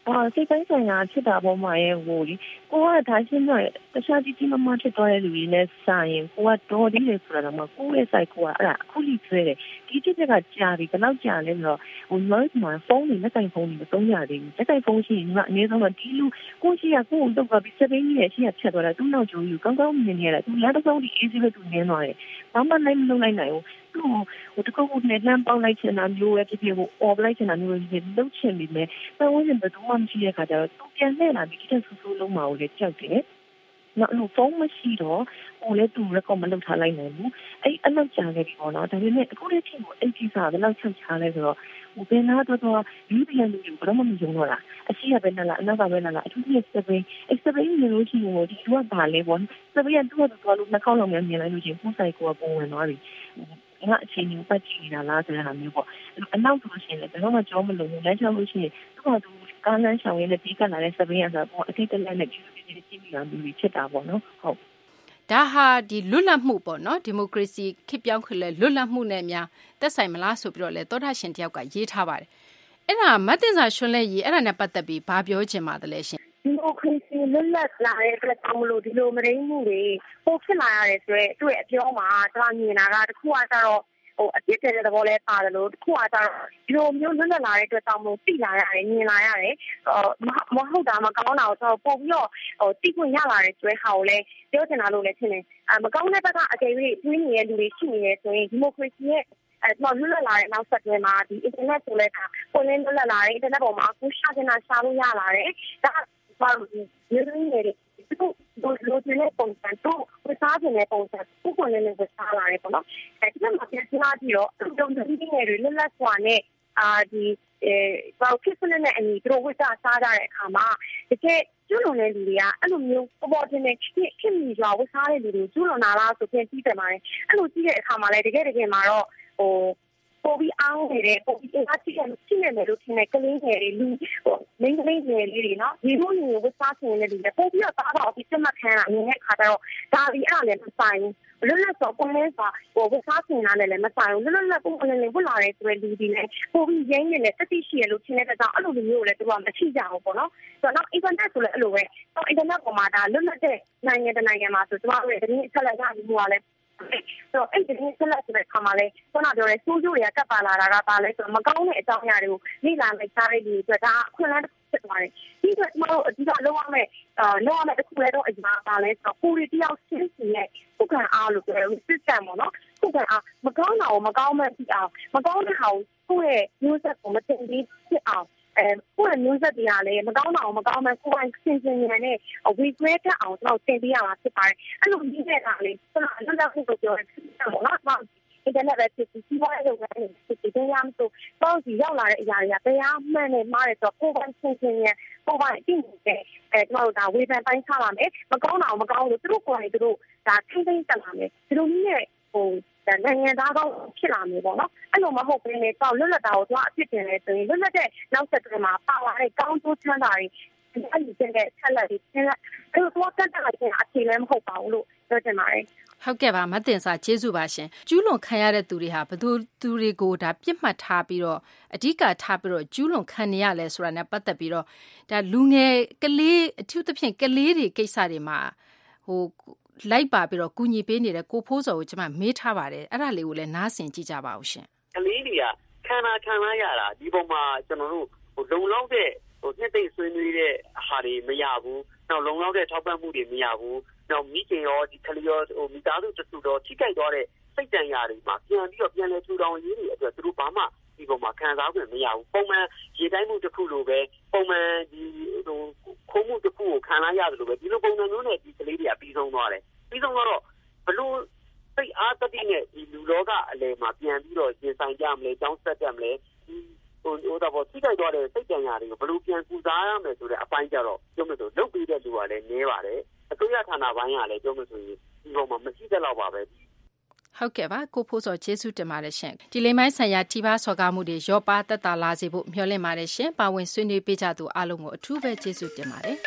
啊，စိတ်ပိုင်းဆိုင်ရာဖြစ်တာပေါ်မှာရဲ့ဟိုလေကိုကဒါရှင်းတော့တခြားကြီးကြီးမားမားဖြစ်သွားတဲ့လူတွေနဲ့စာရင်ကိုကတော်သေးတယ်ဆိုတာတော့မကိုရဲ့ site ကိုကအဲ့ဒါအခုလိဆွဲတယ်ဒီချစ်ချက်ကကြာပြီဘယ်လောက်ကြာလဲဆိုတော့ဟို noise မှာဖုန်းနဲ့လက်တိုင်ဖုန်းတွေမသုံးရသေးဘူးလက်တိုင်ဖုန်းရှိရင်ကအနည်းဆုံးတော့ဒီလူကိုရှိရကိုကိုတော့ကပြီးစပိန်ကြီးရဲ့ရှိရဖြတ်သွားတာသူ့နောက်ကျိုးယူကောင်းကောင်းမြင်နေရတာသူလက်တော့ဒီ easy ပဲသူနင်းသွားတယ်ဘာမှနိုင်မလုပ်နိုင်နိုင်ဘူးသူ့ဟိုတကောက်နဲ့လမ်းပေါက်လိုက်ချင်တာမျိုးပဲဖြစ်ဖြစ်ဟို off လိုက်ချင်တာမျိုးပဲဖြစ်လုပ်ချင်ပြီးမယ်ပတ်ဝန်းကျင်ဘယ်သူမှမရှိတဲ့ခါကျတော့သူပြန်လှည့်လာပြီးတစ်ဆူဆူလုံးမအောင်လေကြောက်တယ်နော်အဲ့လိုဖုန်းမရှိတော့ဟိုလည်းသူ record မလုပ်ထားလိုက်နိုင်ဘူးအဲ့အလောက်ကြာခဲ့ပြီပေါ့နော်ဒါပေမဲ့အခုတစ်ချိန်ကိုအဲ့ဒီစားဘယ်လောက်ချက်ချလဲဆိုတော့ဟိုဘယ်နာတော့တော့ယူပြန်လူတွေဘယ်တော့မှမယုံတော့လားအရှိရပဲလားအနောက်ကပဲလားအထူးသဖြင့်စပိန်အဲ့စပိန်မျိုးလို့ရှိရင်ဟိုဒီကဘာလဲပေါ့စပိန်ကသူ့ကတော့လို့နှာခေါင်းလုံးမြင်လိုက်လို့ချင်းပုံဆိုင်ကိုပုံဝင်သွားပြီငါအချိန်ကြီးပတ်ကြည့်နေတာလားဆိုတဲ့ဟာမျိုးပေါ့အနောက်ဆိုလို့ရှိရင်လည်းဘယ်တော့မှကြောမလို့လမ်းချောင်းလို့ရှိရင်သူကသူကားလမ်းဆောင်ရင်းနဲ့ပြီးကလာတဲ့စပိန်ကဆိုတော့အတိတ်တလက်နဲ့ကြည့်ကြည့်ကြည့်ကြည့်ပြီးတော့ဒီဖြစ်တာပေါ့နော်ဟုတ်ဒါဟာဒီလွတ်လပ်မှုပေါ့နော်ဒီမိုကရေစီခေတ်ပြောင်းခွင့်လဲလွတ်လပ်မှုနဲ့များသက်ဆိုင်မလားဆိုပြီးတော့လဲသောတာရှင်တယောက်ကရေးထားပါတယ်အဲ့ဒါမတ်တင်စာရွှွန်လဲရေးအဲ့ဒါနဲ့ပတ်သက်ပြီးဘာပြောချင်ပါသလဲရှင်ဒီမိုကရေစီလွတ်လပ်လာတဲ့အတွက်တောင်းမလို့ဒီလိုမရင်းမှုတွေပိုဖြစ်လာရတယ်ဆိုတော့သူ့ရဲ့အပြောမှာကျွန်တော်မြင်တာကတခုကကျတော့ဟိုအပြစ်တဲ့သဘောလဲပါတယ်လို့တခုကကျတော့ဒီလိုမျိုးလွတ်လပ်လာတဲ့အတွက်တောင်းမလို့သိလာရတယ်မြင်လာရတယ်မဟုတ်တာမကောင်းတာကိုတော့ပို့ပြီးတော့ဟိုသိခွင့်ရလာတယ်ဆိုတဲ့ဟာကိုလည်းပြောချင်တာလို့လည်းထင်တယ်အမကောင်းတဲ့ဘက်ကအကြိမ်ကြီးတွင်းနေတဲ့လူတွေရှိနေတယ်ဆိုရင်ဒီမိုကရေစီရဲ့အဲ့တော့လွတ်လပ်လာတဲ့နောက်ဆက်တွဲမှာဒီ internet ဆိုလဲတာပုံရင်းလွတ်လပ်လာတဲ့ internet ပေါ်မှာအခုရှာချင်တာရှာလို့ရလာတယ်ဒါဘာလို့ဒီလိုနေလဲသူတို့လိုချင်တဲ့ပုံစံတို့ဝစားချင်တဲ့ပုံစံကိုကိုယ်နဲ့လည်းဝစားလာတယ်ပေါ့နော်အဲဒီမှာပြန်စဉ်းစားကြည့်တော့အတုံးတုံးကြီးတွေလွတ်လပ်စွာနဲ့အာဒီအဲဘာဖြစ်စနေနဲ့အညီတို့ဝစားစားကြတဲ့အခါမှာတကယ်ကျွလွန်တဲ့လူတွေကအဲ့လိုမျိုးပေါ်ပေါ်တင်နေဖြစ်ဖြစ်မိကြဝစားတဲ့လူတွေကျွလွန်လာလားဆိုပြန်ကြည့်တယ်မှာအဲ့လိုကြည့်တဲ့အခါမှာလည်းတကယ်တကယ်မှာတော့ဟိုပိုပြီးအောင်းနေတယ်ပိုပြီးအားကြီးတယ်ရှိနေတယ်လို့ထင်တယ်ကလေးငယ်တွေလူဟိုမိန်းကလေးငယ်လေးတွေနော်ဒီလိုမျိုးဝစားချင်တဲ့လူတွေပိုပြီးတော့တားတော့ပြီးစမှတ်ခံရအမြင်နဲ့ခါတော့ဒါဒီအဲ့ဒါလည်းမဆိုင်ဘူးလွတ်လပ်စွာပုံလဲစွာဟိုဝစားချင်တာနဲ့လည်းမဆိုင်ဘူးလွတ်လပ်လပ်ပုံလဲလဲဝလာရဲဆိုတဲ့လူတွေလည်းပိုပြီးရင်းနေတယ်တတိရှိရလို့ထင်တဲ့ကြောင့်အဲ့လိုမျိုးကိုလည်းသူကမရှိကြဘူးပေါ့နော်ဆိုတော့ internet ဆိုလည်းအဲ့လိုပဲတော့ internet ပေါ်မှာဒါလွတ်လပ်တဲ့နိုင်ငံတနိုင်ငံမှာဆိုကျွန်တော်တို့ရဲ့ဒီအချက်လက်ရပြီးမှုကလည်းဆိုတော့အဲ့ဒီဆက်လက်တဲ့ခါမှာလဲခုနပြောရဲစိုးကျိုးတွေကကပ်ပါလာတာကပါလဲဆိုတော့မကောင်းတဲ့အကြောင်းအရာတွေကိုလေ့လာလိုက်စားရတဲ့အတွက်ဒါအခွင့်အလမ်းတစ်ခုဖြစ်သွားတယ်ဒီကကျွန်တော်တို့အဓိကလုံးဝမဲ့အာလုံးဝမဲ့တစ်ခုလဲတော့အမှားပါလဲဆိုတော့ကိုရီတယောက်ချင်းစီရဲ့ခုခံအားလို့ပြောရဲ system ပေါ့နော်ခုခံအားမကောင်းတာကိုမကောင်းမဲ့ဖြစ်အောင်မကောင်းတဲ့ဟာကိုကိုယ့်ရဲ့ news ကိုမတင်ပြီးဖြစ်အောင်အဲကိုယ့်ရဲ့ news တရားလည်းမကောင်းတာကိုမကောင်းမဲ့ကိုယ်ကစင်စင်ရနဲ့ဝေခွဲတတ်အောင်ကျွန်တော်တင်ပြရမှာဖြစ်ပါတယ်အဲ့လိုကြီးတဲ့ကလေးကျွန်တော်လွတ်လပ်မှုကိုပြောရဖြစ်ပေါ့နော် internet ပဲဖြစ်စီးပွားရေးလုပ်ငန်းတွေဖြစ်ပြီးတရားမဆိုပေါ့စီရောက်လာတဲ့အရာတွေကတရားမှန်နဲ့မှားတယ်ဆိုတော့ကိုယ်ကစင်စင်ရကိုယ်ကအတိအကျအဲကျွန်တော်တို့ဒါဝေဖန်ပိုင်းချလာမယ်မကောင်းတာကိုမကောင်းလို့သူတို့ကိုယ်တိုင်သူတို့ဒါထိမ့်သိမ့်တက်လာမယ်ဒီလိုမျိုးနဲ့ဟိုနိုင်ငံသားကောင်းဖြစ်လာမျိုးပေါ့နော်အဲ့လိုမဟုတ်ဘဲနဲ့တော့လွတ်လပ်တာကိုသူကအဖြစ်တင်လဲဆိုရင်လွတ်လပ်တဲ့နောက်ဆက်တွဲမှာပါလာတဲ့ကောင်းကျိုးချမ်းသာတွေအဲ့ဒီတဲ့ဆက်လက်တွေအဲ့လိုတော့တက်တက်လိုက်တဲ့အချိန်လည်းမဟုတ်ပါဘူးလို့ပြောချင်ပါတယ်ဟုတ်ကဲ့ပါမတင်စာကျေးဇူးပါရှင်ကျူးလွန်ခံရတဲ့သူတွေဟာဘယ်သူသူတွေကိုဒါပြစ်မှတ်ထားပြီးတော့အဓိကထားပြီးတော့ကျူးလွန်ခံနေရလဲဆိုတာနဲ့ပတ်သက်ပြီးတော့ဒါလူငယ်ကလေးအထူးသဖြင့်ကလေးတွေကိစ္စတွေမှာဟိုလိုက်ပါပြီးတော့ကူညီပေးနေတဲ့ကိုဖိုးစော်ကိုကျွန်မမေးထားပါတယ်အဲ့ဒါလေးကိုလည်းနားဆင်ကြည့်ကြပါဦးရှင်ကလေးတွေကခံနာခံလာရတာဒီပုံမှာကျွန်တော်တို့ဟိုလုံလောက်တဲ့ဟိုနှစ်သိမ့်ဆွေးနွေးတဲ့ဟာတွေမရဘူးနောက်လုံလောက်တဲ့ထောက်ပံ့မှုတွေမရဘူးနောက်မိခင်ရောဒီကလေးရောဟိုမိသားစုတစုတော့ထိခိုက်သွားတဲ့စိတ်တန်ရာတွေမှာပြန်ပြီးတော့ပြန်လဲထူထောင်ရေးတွေအတွက်သူတို့ဘာမှဒီပုံမှာခံစား권မရဘူးပုံမှန်ရေတိုင်းမှုတစ်ခုလိုပဲပုံမှန်ဒီဟိုခုံးမှုတစ်ခုကိုခံလာရတယ်လို့ပဲဒီလိုပုံစံမျိုးနဲ့ဒီကလေးတွေကပြီးဆုံးသွားတယ်ပြီးဆုံးတော့ဘလို့စိတ်အားတတိနဲ့ဒီလူလောကအလယ်မှာပြန်ပြီးတော့ရင်ဆိုင်ကြမလဲကြောင်းဆက်ကြမလဲဒီဟိုဟိုတော့ထိခိုက်သွားတဲ့စိတ်ကြံရာတွေကိုဘလို့ပြန်ကူစားရမယ်ဆိုတဲ့အပိုင်းကြတော့ပြောမယ်ဆိုလုတ်ပြီးတဲ့လူကလည်းနည်းပါတယ်အစိုးရဌာနပိုင်းကလည်းပြောမယ်ဆိုရင်ဒီပေါ်မှာမရှိတဲ့လောက်ပါပဲဟုတ်ကဲ့ပါကိုဖိုးစောကျေးဇူးတင်ပါတယ်ရှင်ဒီလိမ့်မိုင်းဆိုင်ရာထိပါစော်ကားမှုတွေရောပါတက်တာလာစေဖို့မျှော်လင့်ပါတယ်ရှင်ပါဝင်ဆွေးနွေးပေးကြသူအားလုံးကိုအထူးပဲကျေးဇူးတင်ပါတယ်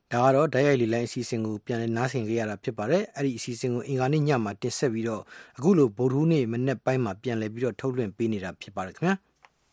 ဒါကတော့ဓာတ်ရိုက်လေလိုင်းအစီအစဉ်ကိုပြန်လည်နားဆင်ကြရတာဖြစ်ပါတယ်အဲ့ဒီအစီအစဉ်ကိုအင်္ဂါနေ့ညမှာတင်ဆက်ပြီးတော့အခုလိုဗုဒ္ဓဟူးနေ့မနေ့ပိုင်းမှာပြန်လည်ပြီးတော့ထုတ်လွှင့်ပေးနေတာဖြစ်ပါတယ်ခင်ဗျာ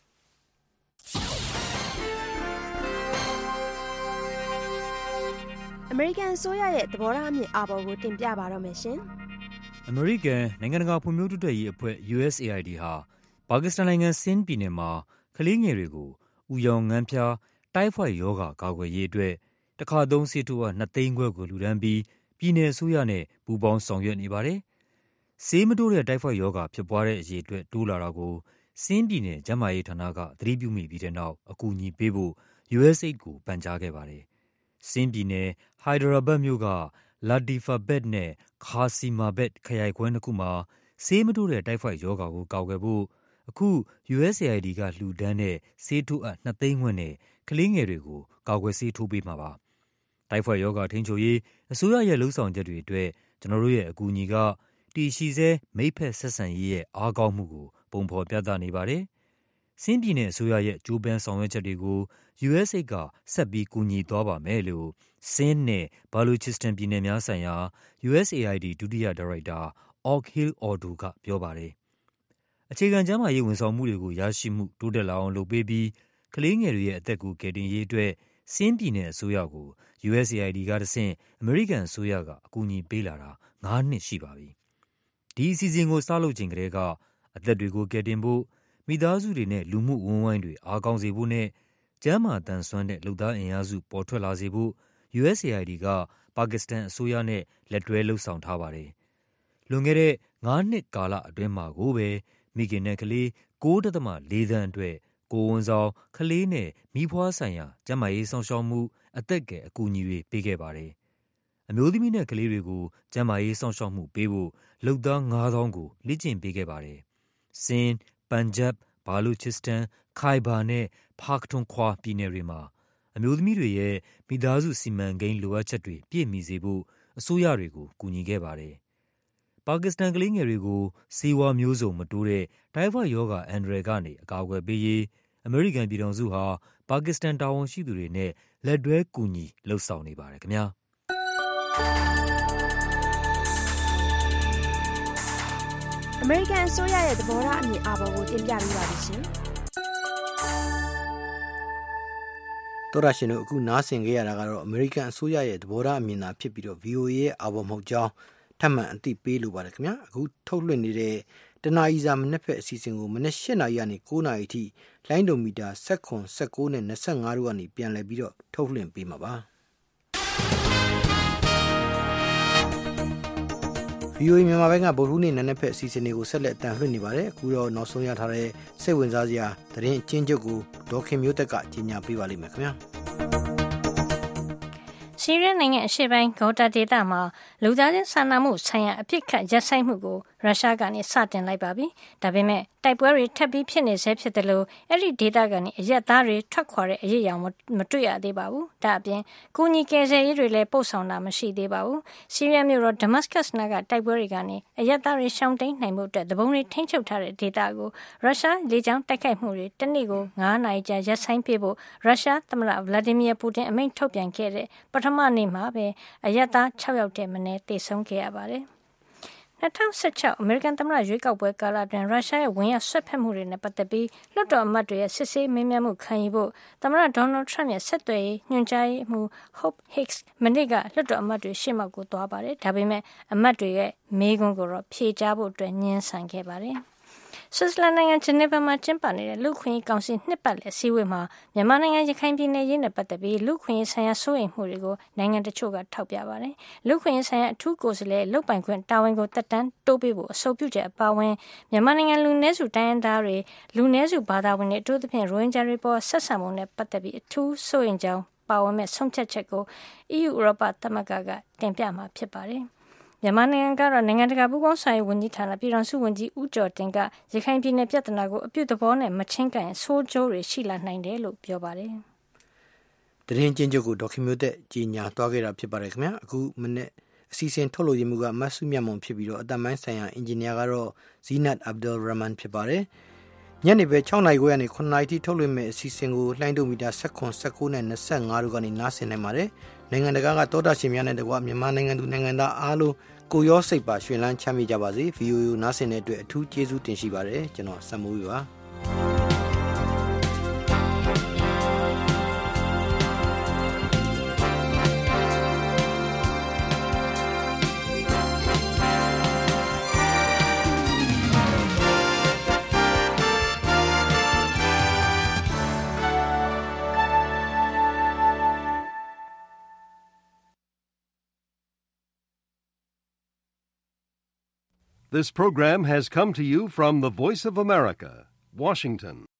အမေရိကန်အစိုးရရဲ့သဘောထားအမြင်အာဘော်ကိုတင်ပြပါတော့မယ်ရှင်အမေရိကန်နိုင်ငံတကာဖွံ့ဖြိုးတိုးတက်ရေးအဖွဲ့ U S A I D ဟာပါကစ္စတန်နိုင်ငံဆင်းပြည်နယ်မှာကလေးငယ်တွေကိုဥယောင်ငန်းဖျားတိုက်ဖွိုက်ရောဂါကာကွယ်ရေးအတွက်တခါသုံးဆေးထိုးအားနှစ်သိန်းခွဲကိုလှူဒါန်းပြီးပြည်내အစိုးရနဲ့ပူးပေါင်းဆောင်ရွက်နေပါတယ်။ဆေးမတိုးတဲ့တိုက်ဖွိုက်ရောဂါဖြစ်ပွားတဲ့အရေးအတွက်တိုးလာတာကိုဆင်းပြည်နယ်ကျန်းမာရေးဌာနကသတိပြုမိပြီးတဲ့နောက်အကူအညီပေးဖို့ U S A I D ကိုပန်ကြားခဲ့ပါတယ်။ဆင်းပြည်နယ်ဟိုက်ဒရာဘတ်မြို့ကလာဒီဖာဘက်နဲ့ခါစီမာဘက်ခရိုင်ခွဲနှစ်ခုမှာဆေးမတိုးတဲ့တိုက်ဖွိုက်ရောဂါကိုကာကွယ်ဖို့အခု U S A I D ကလှူဒန်းတဲ့ဆေးထိုးအပ်နှစ်သိန်းခွဲနဲ့ကလေးငယ်တွေကိုကာကွယ်ဆေးထိုးပေးမှာပါ။တိုက်ဖွိုက်ရောဂါထိန်းချုပ်ရေးအစိုးရရဲ့လှုံ့ဆော်ချက်တွေအတွက်ကျွန်တော်တို့ရဲ့အကူအညီကတည်ရှိစေမိဖက်ဆက်ဆံရေးရဲ့အားကောင်းမှုကိုပုံဖော်ပြသနေပါတယ်။ဆင်းပြည်နယ်အစိုးရရဲ့ကြိုးပမ်းဆောင်ရွက်ချက်တွေကို U S A I D ကဆက်ပြီးကူညီသွားပါမယ်လို့ဆင်းနဲ့ဘာလူချစ္စတန်ပြည်နယ်များဆိုင်ရာ U S A I D ဒုတိယဒါရိုက်တာ Okhil Ordu ကပြောပါတယ်။အခြေခံကျန်းမာရေးဝန်ဆောင်မှုတွေကိုရရှိမှုတိုးတက်လာအောင်လုပ်ပေးပြီးကလေးငယ်တွေရဲ့အသက်ကိုကယ်တင်ရေးအတွက်ဆင်းပြည်နယ်အစိုးရကို U S A I D ကတဆင့်အမေရိကန်အစိုးရကအကူအညီပေးလာတာငါးနှစ်ရှိပါပြီ။ဒီအစီအစဉ်ကိုစလုပ်ချိန်ကတည်းကအသက်တွေကိုကယ်တင်ဖို့မိသားစုတွေနဲ့လူမှုဝန်းဝိုင်းတွေအားကောင်းစေဖို့နဲ့ကျန်းမာသန်စွမ်းတဲ့လုပ်သားအင်အားစုပေါ်ထွက်လာစေဖို့ U S A I D ကပါကစ္စတန်အစိုးရနဲ့လက်တွဲလှုပ်ဆောင်ထားပါတယ်။လွန်ခဲ့တဲ့ငါးနှစ်ကာလအတွင်းမှာကိုပဲမိခင်နဲ့ကလေး ၉.၄ သန်းအတွက်ကိုယ်ဝန်ဆောင်ကလေးနဲ့မိဖွားဆိုင်ရာကျန်းမာရေးစောင့်ရှောက်မှုအသက်ကယ်အကူအညီတွေပေးခဲ့ပါတယ်။အမျိုးသမီးနဲ့ကလေးတွေကိုကျန်းမာရေးစောင့်ရှောက်မှုပေးဖို့လုပ်သားငါးသောင်းကိုလေ့ကျင့်ပေးခဲ့ပါတယ်။ဆင်း၊ပန်ဂျပ်၊ဘာလူချစ္စတန်၊ခိုင်ဘာနဲ့ဖာကထွန်ခွာပြည်နယ်တွေမှာအမျိုးသမီးတွေရဲ့မိသားစုစီမံကိန်းလိုအပ်ချက်တွေပြည့်မီစေဖို့အစိုးရတွေကိုကူညီခဲ့ပါတယ်။ပါကစ္စတန်ကလေးငယ်တွေကိုဆေးဝါးမျိုးစုံမတိုးတဲ့တိုက်ဖွိုက်ရောဂါအန္တရာယ်ကနေအကာအကွယ်ပေးရေးအမေရိကန်ပြည်ထောင်စုဟာပါကစ္စတန်တာဝန်ရှိသူတွေနဲ့လက်တွဲကူညီလှုပ်ဆောင်နေပါတယ်ခင်ဗျာအမေရိကန်အစိုးရရဲ့သဘောထားအမြင်အာဘော်ကိုတင်ပြပေးပါမယ်ရှင်တော်ရရှင်တို့အခုနားဆင်ကြရတာကတော့အမေရိကန်အစိုးရရဲ့သဘောထားအမြင်သာဖြစ်ပြီးတော့ V O A ရဲ့အာဘော်မဟုတ်ကြောင်းထပ်မံအသိပေးလိုပါတယ်ခင်ဗျာအခုထုတ်လွှင့်နေတဲ့တနာရီစာမနေ့ဖက်အစီအစဉ်ကိုမနေ့၈နာရီကနေ၉နာရီအထိလိုင်းဒိုမီတာ၁၇ ၁၉နဲ့၂၅တို့ကနေပြန်လည်ပြီးတော့ထုတ်လွှင့်ပေးမှာပါ V O A မြန်မာဘက်ကဗုဒ္ဓဟူးနေ့နံနက်ဖက်အစီအစဉ်တွေကိုဆက်လက်အတန်လွှင့်နေပါတယ်အခုတော့နောက်ဆုံးရထားတဲ့စိတ်ဝင်စားစရာသတင်းအကျဉ်းချုပ်ကိုဒေါခင်မျိုးသက်ကကြီးညာပေးပါလိမ့်မယ်ခင်ဗျာဆီးရီးယားနိုင်ငံအရှေ့ပိုင်းဂေါတာဒေသမှာလူသားချင်းစာနာမှုဆိုင်ရာအပြစ်ခတ်ရပ်ဆိုင်းမှုကိုရုရှားကနေစတင်လိုက်ပါပြီ။ဒါပေမဲ့တိုက်ပွဲတွေထပ်ပြီးဖြစ်နေဆဲဖြစ်တယ်လို့အဲ့ဒီဒေသကနေအရက်သားတွေထွက်ခွာတဲ့အရေးအယောင်မတွေ့ရသေးပါဘူး။ဒါအပြင်ကူညီကယ်ဆယ်ရေးတွေလည်းပို့ဆောင်တာမရှိသေးပါဘူး။ဆီးရီးယားမြို့တော်ဒမတ်စကတ်နာကတိုက်ပွဲတွေကနေအရက်သားတွေရှောင်တိန်နိုင်မှုအတွက်သဘုံတွေထိန်းချုပ်ထားတဲ့ဒေသကိုရုရှားလေကြောင်းတိုက်ခိုက်မှုတွေတနေ့ကိုငါးနာရီကြာရပ်ဆိုင်းပေးဖို့ရုရှားသမ္မတဗလာဒီမီယာပူတင်အမိန့်ထုတ်ပြန်ခဲ့တဲ့ပထမနေ့မှာပဲအရက်သား၆ယောက်တည်းမနည်းသေဆုံးခဲ့ရပါတယ်။၂၀၁၆အမေရိကန်သမ္မတရွေးကောက်ပွဲကာလအတွင်းရုရှားရဲ့ဝင်ရောက်ဆွတ်ဖက်မှုတွေနဲ့ပတ်သက်ပြီးလွှတ်တော်အမတ်တွေရဲ့စစ်ဆေးမေးမြန်းမှုခံယူဖို့သမ္မတဒေါ်နယ်ထရမ့်ရဲ့ဆက်သွယ်ရေးညွှန်ကြားရေးမှူး Hope Hicks မနေ့ကလွှတ်တော်အမတ်တွေရှေ့မှောက်ကိုသွားပါတယ်။ဒါပေမဲ့အမတ်တွေရဲ့မေးခွန်းကိုတော့ဖြေကြားဖို့အတွက်ညှင်းဆန်ခဲ့ပါတယ်။ဆွစ်ဇာလန်နိုင်ငံဂျနီဗာမှာကျင်းပနေတဲ့လူ့အခွင့်အရေးကောင်စီနှစ်ပတ်လည်အစည်းအဝေးမှာမြန်မာနိုင်ငံရခိုင်ပြည်နယ်ရေးနဲ့ပတ်သက်ပြီးလူ့အခွင့်အရေးဆိုင်ရာစိုးရိမ်မှုတွေကိုနိုင်ငံတချို့ကထောက်ပြပါတယ်။လူ့အခွင့်အရေးဆိုင်ရာအထူးကိုယ်စားလှယ်လုပ်ပိုင်ခွင့်တာဝန်ကိုတက်တန်းတိုးပေးဖို့အဆိုပြုချက်အပါအဝင်မြန်မာနိုင်ငံလူနည်းစုတိုင်းရင်းသားတွေလူနည်းစုဘာသာဝင်တွေအထူးသဖြင့်ရိုဟင်ဂျာတွေပေါ်ဆက်ဆံမှုနဲ့ပတ်သက်ပြီးအထူးစိုးရိမ်ကြောင်းပါဝင်မဲ့ဆုံးဖြတ်ချက်ကို E U ဥရောပသမဂ္ဂကတင်ပြမှာဖြစ်ပါတယ်။မြန်မာနိုင်ငံကတော့နိုင်ငံတကာပူးပေါင်းဆောင်ရွက်ဝန်ကြီးဌာနပြည်ထောင်စုဝန်ကြီးဦးကျော်တင်ကရခိုင်ပြည်နယ်ပြဿနာကိုအပြုသဘောနဲ့မချင်းကန်ဆိုးကျိုးတွေရှိလာနိုင်တယ်လို့ပြောပါတယ်။တရင်ချင်းချုပ်ကိုဒေါခင်မျိုးသက်ကြီးညာသွားခဲ့တာဖြစ်ပါတယ်ခင်ဗျာအခုမနေ့အစီအစဉ်ထုတ်လို့ရမှုကမဆုမြတ်မုံဖြစ်ပြီးတော့အတမိုင်းဆိုင်ရာအင်ဂျင်နီယာကတော့ဇီနတ်အဗ်ဒယ်ရာမန်ဖြစ်ပါတယ်။ညနေပဲ6နာရီခွဲကနေ9နာရီထိထုတ်လွှင့်မယ့်အစီအစဉ်ကိုလှိုင်းဒိုမီတာ၁၇ ၁၉နဲ့၂၅တို့ကနေနားဆင်နိုင်ပါတယ်နိုင်ငံတကာကတောတာရှင်များနဲ့တကွမြန်မာနိုင်ငံသူနိုင်ငံသားအားလုံးကိုရောစိတ်ပါရွှင်လန်းချမ်းမြေ့ကြပါစေ ဗီအိုအေ နားဆင်တဲ့အတွက်အထူးကျေးဇူးတင်ရှိပါတယ်ကျွန်တော်စံမိုးပါ This program has come to you from the Voice of America, Washington.